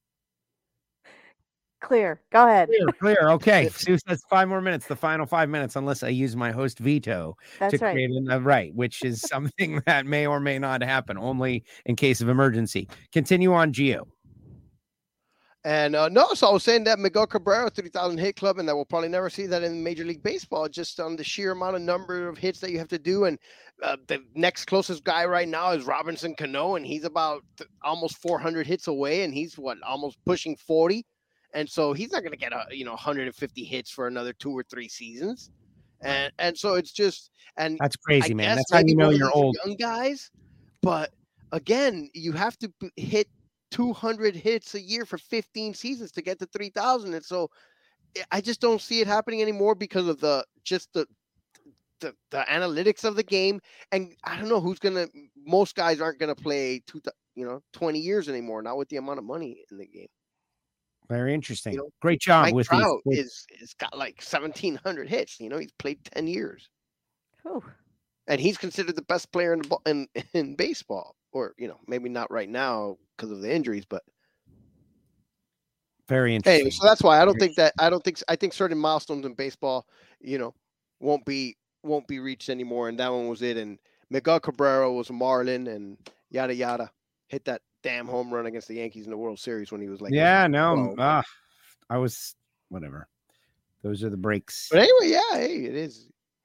Clear. Go ahead. Clear, clear. Okay, Sue says five more minutes, the final five minutes, unless I use my host veto That's to right. create an, uh, right, which is something that may or may not happen, only in case of emergency. Continue on, Gio. And uh, no, so I was saying that Miguel Cabrera, three thousand hit club, and that we'll probably never see that in Major League Baseball, just on the sheer amount of number of hits that you have to do. And uh, the next closest guy right now is Robinson Cano, and he's about th- almost four hundred hits away, and he's what, almost pushing forty. And so he's not going to get a, you know, one hundred fifty hits for another two or three seasons. And and so it's just, and That's crazy, I man. guess That's how maybe you know one of you're these old. young guys, but again, you have to b- hit two hundred hits a year for fifteen seasons to get to three thousand. And so I- I just don't see it happening anymore because of the just the the, the analytics of the game. And I don't know who's gonna. Most guys aren't gonna play two, thou- you know, twenty years anymore. Not with the amount of money in the game. Very interesting. You know, Great job Mike with Trout these. is is got like seventeen hundred hits. You know, he's played ten years, Whew. and he's considered the best player in the ball, in in baseball. Or you know, maybe not right now because of the injuries, but Very interesting. anyway. So that's why I don't think that I don't think I think certain milestones in baseball, you know, won't be won't be reached anymore. And that one was it. And Miguel Cabrera was a Marlin, and yada yada. Hit that damn home run against the Yankees in the World Series when he was like, yeah, no, twelve. uh, I was whatever. Those are the breaks. But anyway, yeah, hey, it is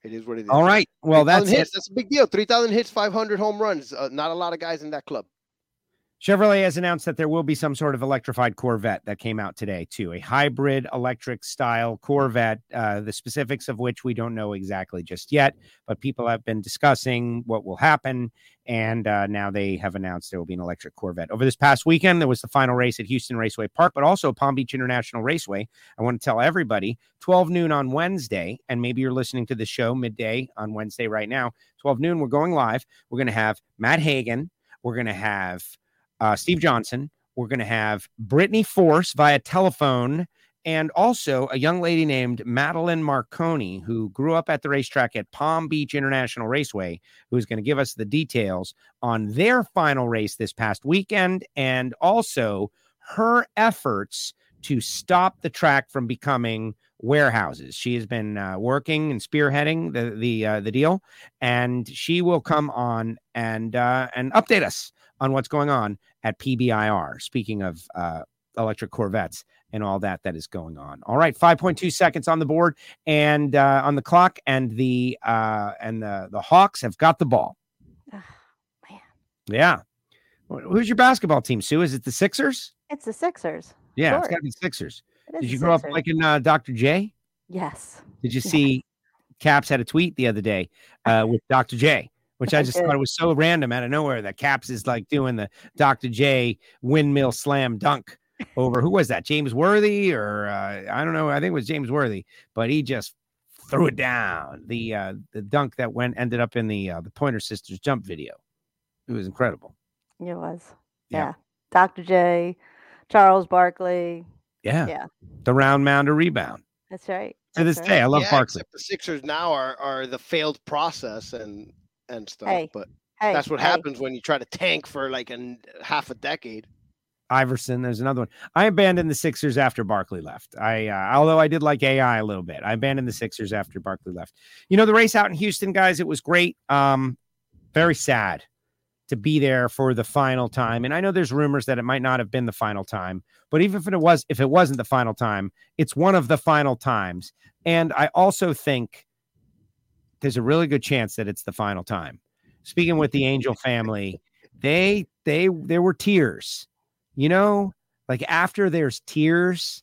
It is what it is. All right. Well, that's hits. it. That's a big deal. three thousand hits, five hundred home runs. Uh, not a lot of guys in that club. Chevrolet has announced that there will be some sort of electrified Corvette that came out today, too. A hybrid electric style Corvette, uh, the specifics of which we don't know exactly just yet, but people have been discussing what will happen. And uh, now they have announced there will be an electric Corvette. Over this past weekend, there was the final race at Houston Raceway Park, but also Palm Beach International Raceway. I want to tell everybody, twelve noon on Wednesday, and maybe you're listening to the show midday on Wednesday right now, twelve noon, we're going live. We're going to have Matt Hagan. We're going to have Uh, Steve Johnson. We're going to have Brittany Force via telephone, and also a young lady named Madeline Marconi, who grew up at the racetrack at Palm Beach International Raceway, who's going to give us the details on their final race this past weekend, and also her efforts to stop the track from becoming warehouses. She has been uh, working and spearheading the the uh, the deal, and she will come on and uh, and update us on what's going on at P B I R. Speaking of uh, electric Corvettes and all that that is going on. All right, five point two seconds on the board and uh, on the clock, and the uh, and the the Hawks have got the ball. Oh, man. Yeah. Who's your basketball team, Sue? Is it the Sixers? It's the Sixers. Yeah, Sure. it's got to be Sixers. It is Did you the grow up Sixers. like in uh, Doctor J? Yes. Did you see Caps had a tweet the other day uh, with Doctor J, which I just I did. thought it was so random out of nowhere that Caps is like doing the Doctor J windmill slam dunk over, who was that? James Worthy or uh, I don't know. I think it was James Worthy, but he just threw it down. The uh, the dunk that went ended up in the uh, the Pointer Sisters jump video. It was incredible. It was. Yeah. Yeah. Doctor J, Charles Barkley. Yeah. Yeah. The round mound or rebound. That's right. To this That's day, I right. love yeah, Barkley. except the Sixers now are are the failed process and and stuff. Hey, but Hey, that's what hey. happens when you try to tank for like a half a decade. Iverson, there's another one. I abandoned the Sixers after Barkley left. I, uh, although I did like A I a little bit, I abandoned the Sixers after Barkley left. You know, the race out in Houston, guys, it was great. Um, very sad to be there for the final time. And I know there's rumors that it might not have been the final time, but even if it was, if it wasn't the final time, it's one of the final times. And I also think there's a really good chance that it's the final time. Speaking with the Angel family, they, they, there were tears, you know, like after there's tears,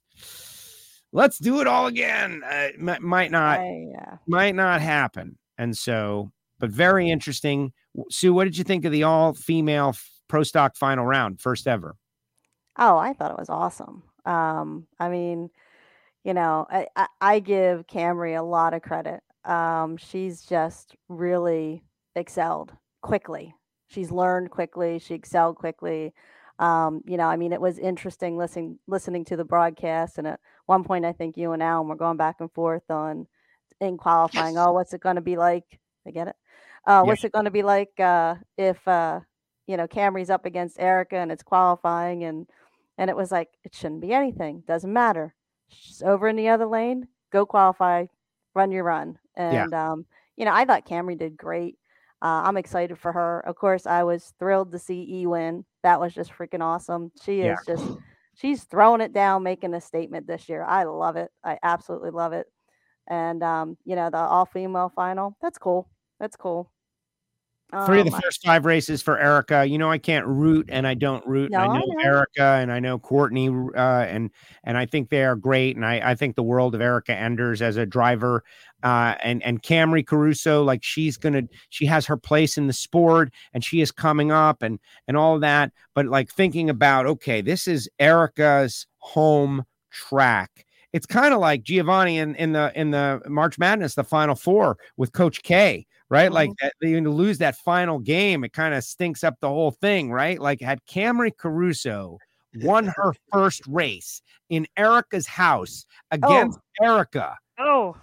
let's do it all again. Uh, m- might not, I, yeah. might not happen. And so, but very interesting. Sue, what did you think of the all female pro stock final round, first ever? Oh, I thought it was awesome. Um, I mean, you know, I, I, I give Camry a lot of credit. Um, she's just really excelled quickly. She's learned quickly. She excelled quickly. Um, you know, I mean, it was interesting listening listening to the broadcast. And at one point, I think you and Alan were going back and forth on in qualifying. Yes. Oh, what's it going to be like? I get it. Uh, Yeah. What's it going to be like uh, if uh, you know Camry's up against Erica and it's qualifying, and and it was like it shouldn't be anything. Doesn't matter. She's over in the other lane. Go qualify. Run your run. And um, you know, I thought Camry did great. Uh, I'm excited for her. Of course, I was thrilled to see E win. That was just freaking awesome. She is Yeah. just, she's throwing it down, making a statement this year. I love it. I absolutely love it. And, um, you know, the all female final, that's cool. That's cool. Three of the Um, first five races for Erica. You know, I can't root and I don't root. No, and I I know know. Erica and I know Courtney, uh, and and I think they are great. And I, I think the world of Erica Enders as a driver, uh, and and Camry Caruso, like she's gonna, she has her place in the sport and she is coming up and and all that. But like thinking about, okay, this is Erica's home track. It's kind of like Giovanni in, in the in the March Madness, the Final Four with Coach K. Right. Like that, you to lose that final game, it kind of stinks up the whole thing. Right. Like had Camry Caruso won her first race in Erica's house against Erica. Oh,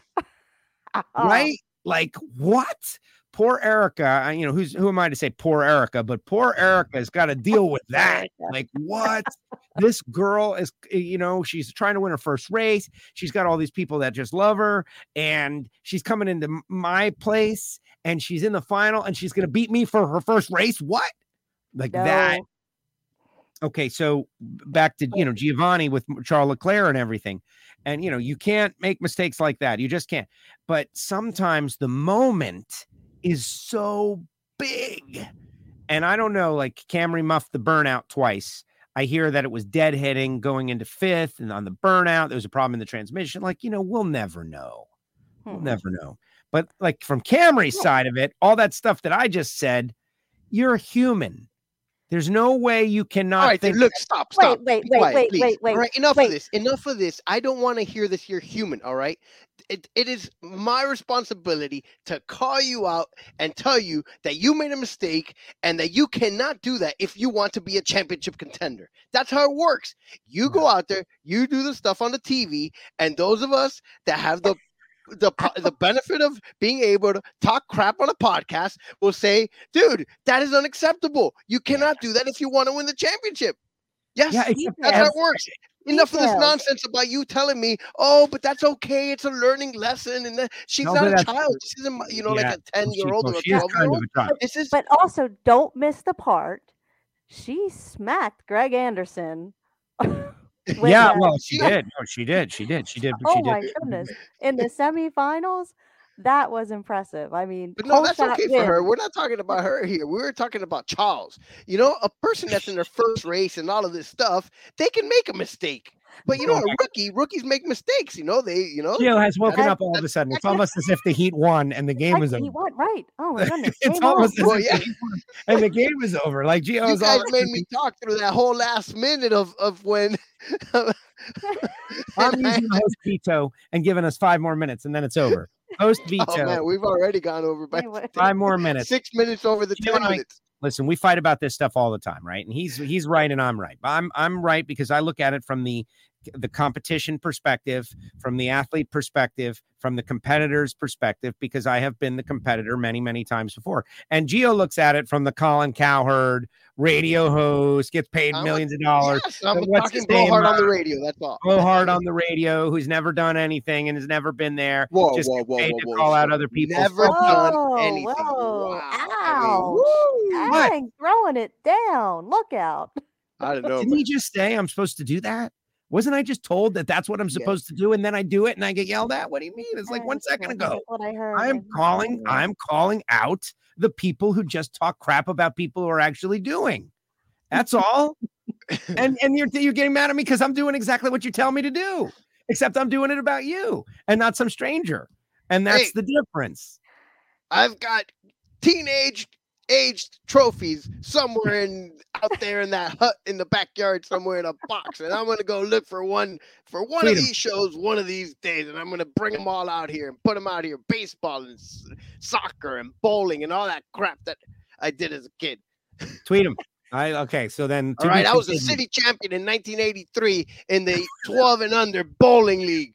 Right. Like what? Poor Erica. I- You know, who's who am I to say poor Erica? But poor Erica has got to deal with that. Like what? This girl is, you know, she's trying to win her first race. She's got all these people that just love her, and she's coming into m- my place, and she's in the final, and she's going to beat me for her first race. What? Like that? No. Okay, so back to, you know, Giovanni with Charles Leclerc and everything. And, you know, you can't make mistakes like that. You just can't. But sometimes the moment is so big. And I don't know, like Camry muffed the burnout twice. I hear that it was deadheading going into fifth, and on the burnout, there was a problem in the transmission. Like, you know, we'll never know. We'll Hmm. never know. But like from Camry's side of it, all that stuff that I just said, you're human. There's no way you cannot All right, think. dude, look, stop, Wait, stop. wait, Be wait, quiet, wait, please. wait, wait, All right, enough wait. of this. Enough of this. I don't want to hear this. You're human, all right? It, it is my responsibility to call you out and tell you that you made a mistake and that you cannot do that if you want to be a championship contender. That's how it works. You go out there, you do the stuff on the T V, and those of us that have the the po- the benefit of being able to talk crap on a podcast will say, dude, that is unacceptable. You cannot do that if you want to win the championship. Yes, Yeah, except that's how it Details. works. Enough of this Details. nonsense about you telling me, oh, but that's okay. It's a learning lesson. And that she's No, not but a that's child. true. This isn't, you know, Yeah, like a ten year old well, or a she is twelve year kind of old. a child. This is But also, don't miss the part. She smacked Greg Anderson. with Yeah, that- well, she did. No, she did. She did. She did. Oh she did. my goodness! In the semifinals, that was impressive. I mean, But no, whole that's shot okay for her. win. We're not talking about her here. We were talking about Charles. You know, a person that's in their first race and all of this stuff, they can make a mistake. But you know, a rookie, rookies make mistakes. You know, they, you know, Gio has woken That's- up all of a that's sudden. It's exactly- almost as if the Heat won and the game Like, was he over. won right. Oh my goodness! It's game on. almost as Well, if yeah. the Heat won and the game was over. Like Gio you was all guys made me talk through that whole last minute of of when. I'm and I- using the host veto and giving us five more minutes and then it's over. Host veto, oh man, we've already gone over by Anyway. five more minutes. six minutes over the You ten and I- minutes. Listen, we fight about this stuff all the time, right? And he's he's right and I'm right. But I'm I'm right because I look at it from the the competition perspective, from the athlete perspective, from the competitor's perspective, because I have been the competitor many, many times before. And Gio looks at it from the Colin Cowherd, radio host, gets paid I'm a- millions of dollars, Yes, I'm what's talking his name, blowhard on uh, the radio. That's all. go hard on the radio, who's never done anything and has never been there. Whoa, just whoa, gets whoa, paid whoa, to whoa! call out so other people's Never stuff. done Whoa, anything. whoa, Wow. I ouch. mean, woo. What? Dang, throwing it down. Look out. I don't know. Didn't he just say I'm supposed to do that? Wasn't I just told that that's what I'm Yeah. supposed to do, and then I do it and I get yelled at? What do you mean? It's like one That's second what- ago. that's what I heard. I'm and- calling. yeah. I'm calling out the people who just talk crap about people who are actually doing. That's all. and and you're you're getting mad at me because I'm doing exactly what you tell me to do, except I'm doing it about you and not some stranger. And that's Hey. the difference. I've got teenage aged trophies somewhere in out there in that hut in the backyard somewhere in a box, and I'm gonna go look for one for one Tweet of 'em. these shows one of these days, and I'm gonna bring them all out here and put them out here. Baseball and s- soccer and bowling and all that crap that I did as a kid. Tweet them. I okay. So then, to All be right, I was a continued. city champion in nineteen eighty-three in the twelve and under bowling league.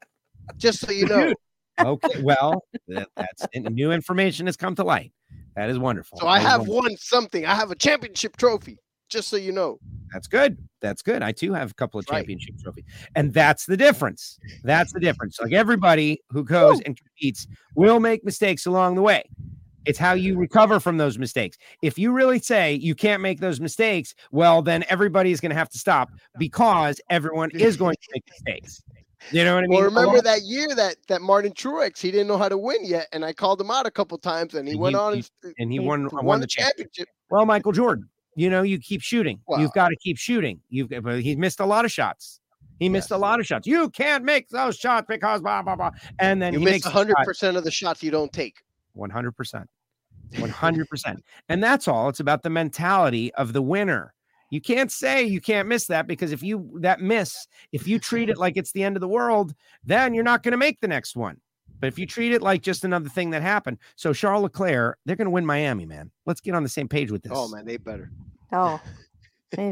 Just so you know. Okay, well, that, that's new information has come to light. That is wonderful. So I That is have wonderful. won something. I have a championship trophy. Just so you know. That's good. That's good. I too have a couple of Right. championship trophies, and that's the difference. That's the difference. Like everybody who goes and competes will make mistakes along the way. It's how you recover from those mistakes. If you really say you can't make those mistakes, well, then everybody is going to have to stop because everyone is going to make mistakes. You know what I mean? Well, remember Along- that year that that Martin Truex, he didn't know how to win yet, and I called him out a couple times, and he And went he- on he- and, and he he won, won, won the the championship. championship. Well, Michael Jordan, you know, you keep shooting. Well- You've got to keep shooting. You've but he's missed a lot of shots. He missed a Yes. lot of shots. You can't make those shots because blah blah blah. And then You he miss makes one the hundred shot. percent of the shots you don't take. one hundred percent. one hundred percent. And that's all. It's about the mentality of the winner. You can't say you can't miss that because if you that miss, if you treat it like it's the end of the world, then you're not going to make the next one. But if you treat it like just another thing that happened, so Charles Leclerc, they're going to win Miami, man. Let's get on the same page with this. Oh man, they better. Oh, eh,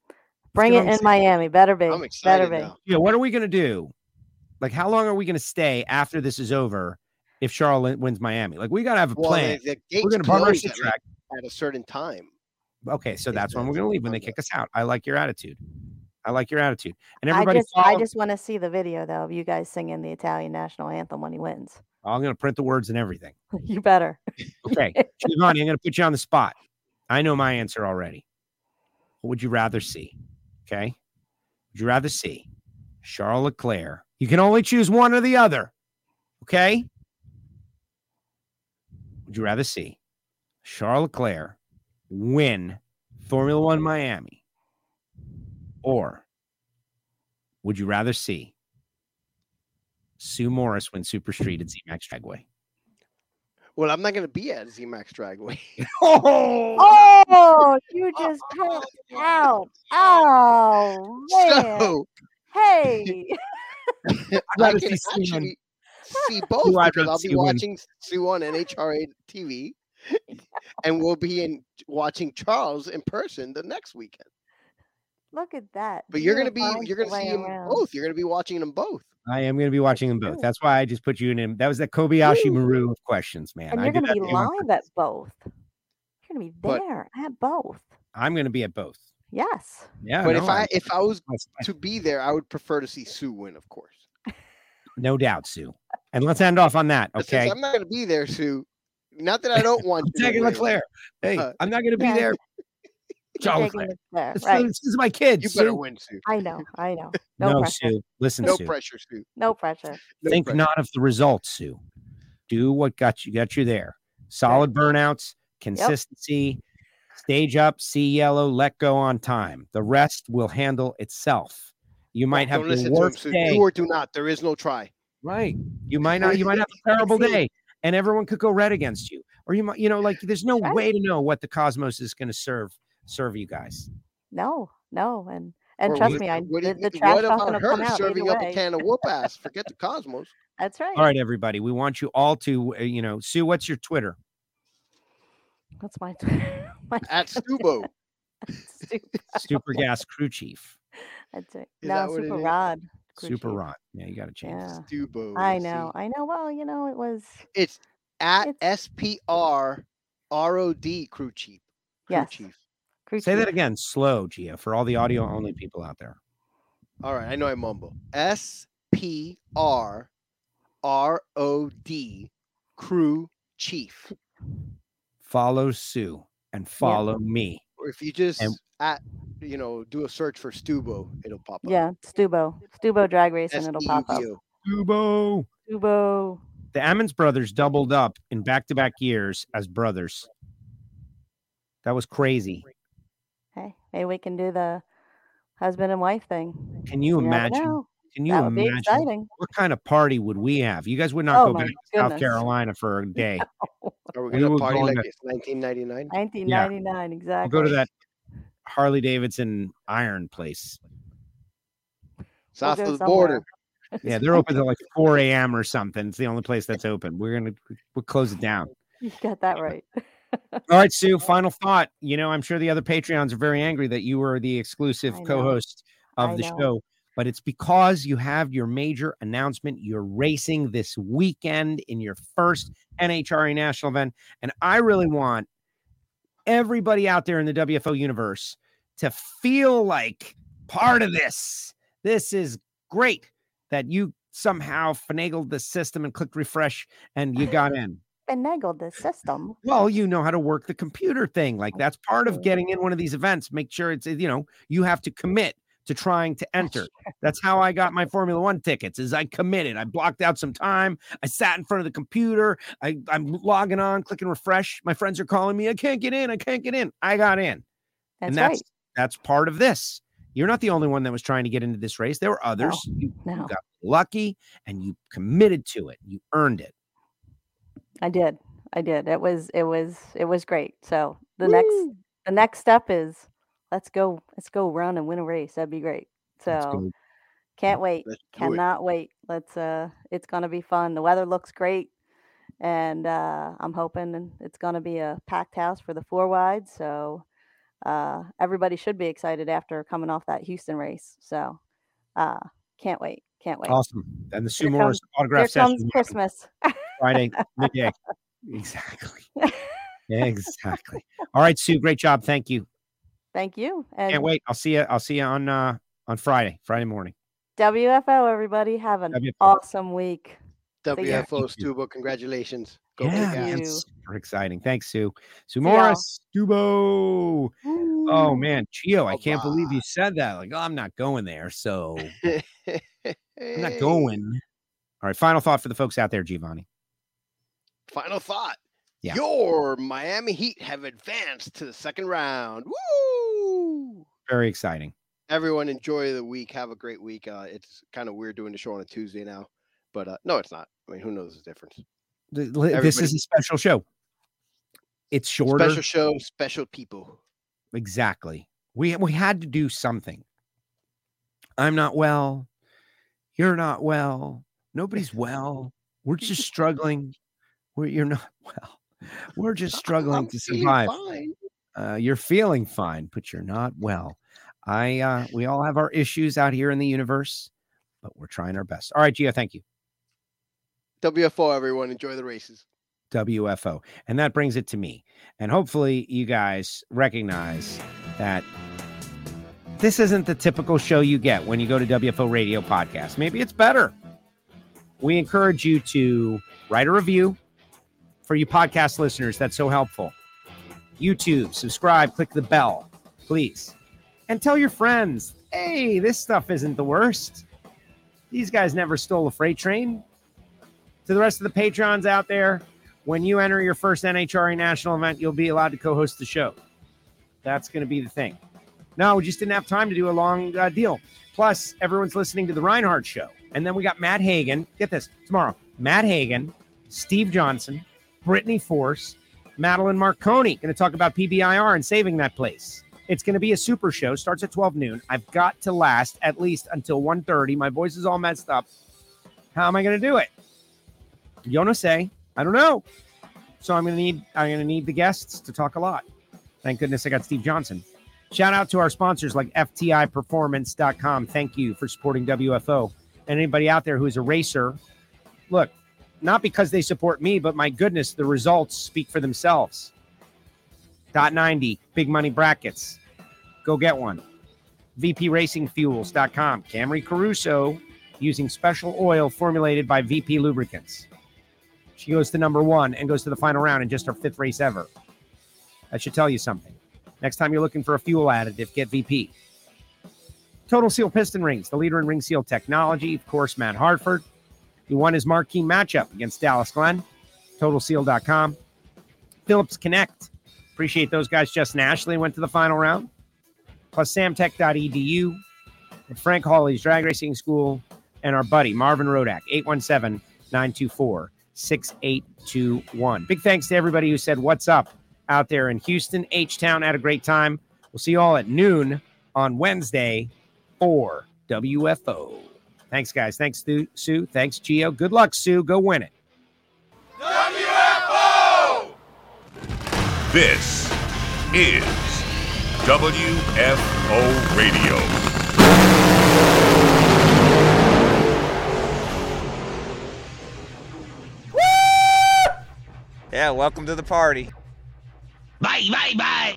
bring get it on the in same- Miami. Better be. I'm Better excited be. now. Yeah, what are we going to do? Like, how long are we going to stay after this is over if Charles wins Miami? Like, we got to have a Well, plan. the, the gates We're going to bum our close shit at, track. at a certain time. Okay, so If that's when we're that's going to what leave when they we're kick us out. I like your attitude. I like your attitude. And I everybody, just, I follow- just want to see the video though of you guys singing the Italian national anthem when he wins. I'm going to print the words and everything. You better. Okay, Giovanni, I'm going to put you on the spot. I know my answer already. What would you rather see? Okay. Would you rather see Charles Leclerc? You can only choose one or the other. Okay. Would you rather see Charles Leclerc win Formula One Miami? Or would you rather see Sue Morris win Super Street at Z-Max Dragway? Well, I'm not going to be at Z-Max Dragway. Oh, oh, you just passed out. Oh, man. So, hey. I rather can see Sue win. actually see both Who I'd because rather I'll see be win. watching Sue on N H R A T V, and we'll be in watching Charles in person the next weekend. Look at that. But you're You going to be find you're going your to see way them around. both. You're going to be watching them both. I am going to be watching them both. true. That's why I just put you in him. That was the Kobayashi Ooh. Maru of questions, man. And I you're did going to that be to you on live purpose. at both. You're going to be But- there at both. I'm going to be at both. Yes. Yeah. But no, if I if I was that's fine. to be there, I would prefer to see Sue win, of course. No doubt, Sue. And let's end off on that. But Okay. since I'm not going to be there, Sue. Not that I don't want you to Taking win. Leclerc. Hey, Uh, I'm not going to be yeah. there. You're Charles taking Leclerc. it there. This, Right. this is my kid. You better Sue. win, Sue. I know. I know. No, No, pressure. Sue. Listen, No Sue. pressure, Sue. No pressure. No Think pressure. not of the results, Sue. Do what got you got you there. Solid burnouts, consistency, stage up, see yellow, let go on time. The rest will handle itself. You might have Don't the listen to him, worst Sue. day. Do or do not. There is no try. Right. You might not, you might have a terrible See. day and everyone could go red against you. Or you might, you know, like there's no Right. way to know what the cosmos is going to serve serve you guys. No, no. And and Or trust what- me, I what, the, do the you- trash what talk about gonna her come out serving either up way. a can of whoop ass? Forget the cosmos. That's right. All right, everybody. We want you all to, uh, you know, Sue, what's your Twitter? That's my my At Stubo. super, Super Gas Crew Chief. that's it. Is No, that what it super is? rod. crew Super chief. Rod. Yeah, you got to change Yeah. this. Stubo. I let's know. see. I know. Well, you know, it was It's at It's- S P R R O D Crew Chief. Crew Yes. Chief. crew Say that chief. again, slow, Gia, for all the audio only people out there. All right. I know I mumble. S P R R O D Crew Chief. Follow Sue and follow me. Or if you just And- at you know do a search for Stubo, it'll pop up. Yeah, Stubo. Stubo drag race and it'll pop up. S E U B O. Tubo. Stubo. The Ammons brothers doubled up in back-to-back years as brothers. That was crazy. Hey, maybe we can do the husband and wife thing. Can you You never imagine? know. Can you That would be imagine exciting. what kind of party would we have? You guys would not Oh go my back to South goodness. Carolina for a day. Are we We gonna will party go like into- it's nineteen ninety-nine? nineteen ninety-nine, We'll exactly. go to that Harley Davidson iron place. South go of the somewhere. border. Yeah, they're open till like four a.m. or something. It's the only place that's open. We're gonna we'll close it down. You got that right. All right, Sue. Final thought. You know, I'm sure the other Patreons are very angry that you were the exclusive I know. co-host of I the know. show, but it's because you have your major announcement. You're racing this weekend in your first N H R A national event, and I really want everybody out there in the W F O universe to feel like part of this. This is great that you somehow finagled the system and clicked refresh and you got in. Finagled the system. Well, you know how to work the computer thing. Like that's part of getting in one of these events. Make sure it's, you know, you have to commit to trying to enter. That's how I got my Formula One tickets is I committed. I blocked out some time. I sat in front of the computer. I, I'm logging on, clicking refresh. My friends are calling me. I can't get in. I can't get in. I got in. That's, and that's, right. that's part of this. You're not the only one that was trying to get into this race. There were others. You, you No, got lucky and you committed to it. You earned it. I did. I did. It was it was it was great. So the next Woo! the next step is let's go let's go run and win a race. That'd be great. Let's So go. can't wait. Let's do it. Cannot wait. Let's uh it's gonna be fun. The weather looks great. And uh I'm hoping it's gonna be a packed house for the four wide. So uh everybody should be excited after coming off that Houston race. So uh can't wait. Can't wait. Awesome. And the Sue Here Morris Here autograph comes session Christmas. Friday midday. Exactly. Exactly. All right, Sue. Great job. Thank you. Thank you. And Can't wait. I'll see you. I'll see you on uh on Friday, Friday morning. W F O, everybody, have an W F O. awesome week. W F O Thank you. Stubo, congratulations. Go yeah, Big Thank Ats. you. it's super exciting. Thanks, Sue. Sue See y'all. Morris, Stubo. Oh Woo. man, Gio, I can't believe Bye-bye. you said that. Like, oh, I'm not going there, so I'm not Hey, going. All right, final thought for the folks out there, Giovanni. final thought. Yeah. Your Miami Heat have advanced to the second round. Woo! Very exciting. Everyone enjoy the week. Have a great week. Uh, it's kind of weird doing the show on a Tuesday now, but uh, no, it's not. I mean, who knows the difference? Th- li- This Everybody- is a special show. It's shorter. Special show, special people. Exactly. We we had to do something. I'm not well. You're not well. Nobody's well. We're just struggling. We're you're not well. We're just struggling I'm to feeling survive. fine. Uh, you're feeling fine, but you're not well. I uh, we all have our issues out here in the universe, but we're trying our best. All right, Gio, thank you. W F O, everyone. Enjoy the races. W F O. And that brings it to me. And hopefully you guys recognize that this isn't the typical show you get when you go to W F O Radio Podcast. Maybe it's better. We encourage you to write a review for you podcast listeners. That's so helpful. YouTube, subscribe, click the bell, please. And tell your friends, hey, this stuff isn't the worst. These guys never stole a freight train. To the rest of the Patrons out there, when you enter your first N H R A national event, you'll be allowed to co-host the show. That's going to be the thing. No, we just didn't have time to do a long uh, deal. Plus, everyone's listening to the Reinhardt show. And then we got Matt Hagan. Get this, tomorrow. Matt Hagan, Steve Johnson, Brittany Force, Madeline Marconi. Going to talk about P B I R and saving that place. It's going to be a super show. Starts at twelve noon. I've got to last at least until one thirty. My voice is all messed up. How am I going to do it? You know, say, I don't know. So I'm going to need I'm going to need the guests to talk a lot. Thank goodness I got Steve Johnson. Shout out to our sponsors like F T I performance dot com. Thank you for supporting W F O. And anybody out there who is a racer, look, not because they support me, but my goodness, the results speak for themselves. Dot ninety, big money brackets. Go get one. V P racing fuels dot com. Camry Caruso using special oil formulated by V P Lubricants. She goes to number one and goes to the final round in just her fifth race ever. That should tell you something. Next time you're looking for a fuel additive, get V P. Total Seal Piston Rings, the leader in ring seal technology. Of course, Matt Hartford. He won his marquee matchup against Dallas Glenn. Total Seal dot com. Phillips Connect. Appreciate those guys. Justin Ashley went to the final round. Plus Samtech dot E D U. And Frank Hawley's Drag Racing School. And our buddy, Marvin Rodak, eight one seven, nine two four, six eight two one. Big thanks to everybody who said what's up out there in Houston. H-Town had a great time. We'll see you all at noon on Wednesday for W F O. Thanks, guys. Thanks, Sue. Thanks, Gio. Good luck, Sue. Go win it. W F O! This is W F O Radio. Yeah, welcome to the party. Bye, bye, bye.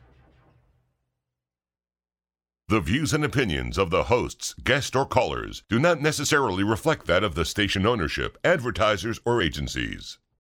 The views and opinions of the hosts, guests, or callers do not necessarily reflect that of the station ownership, advertisers, or agencies.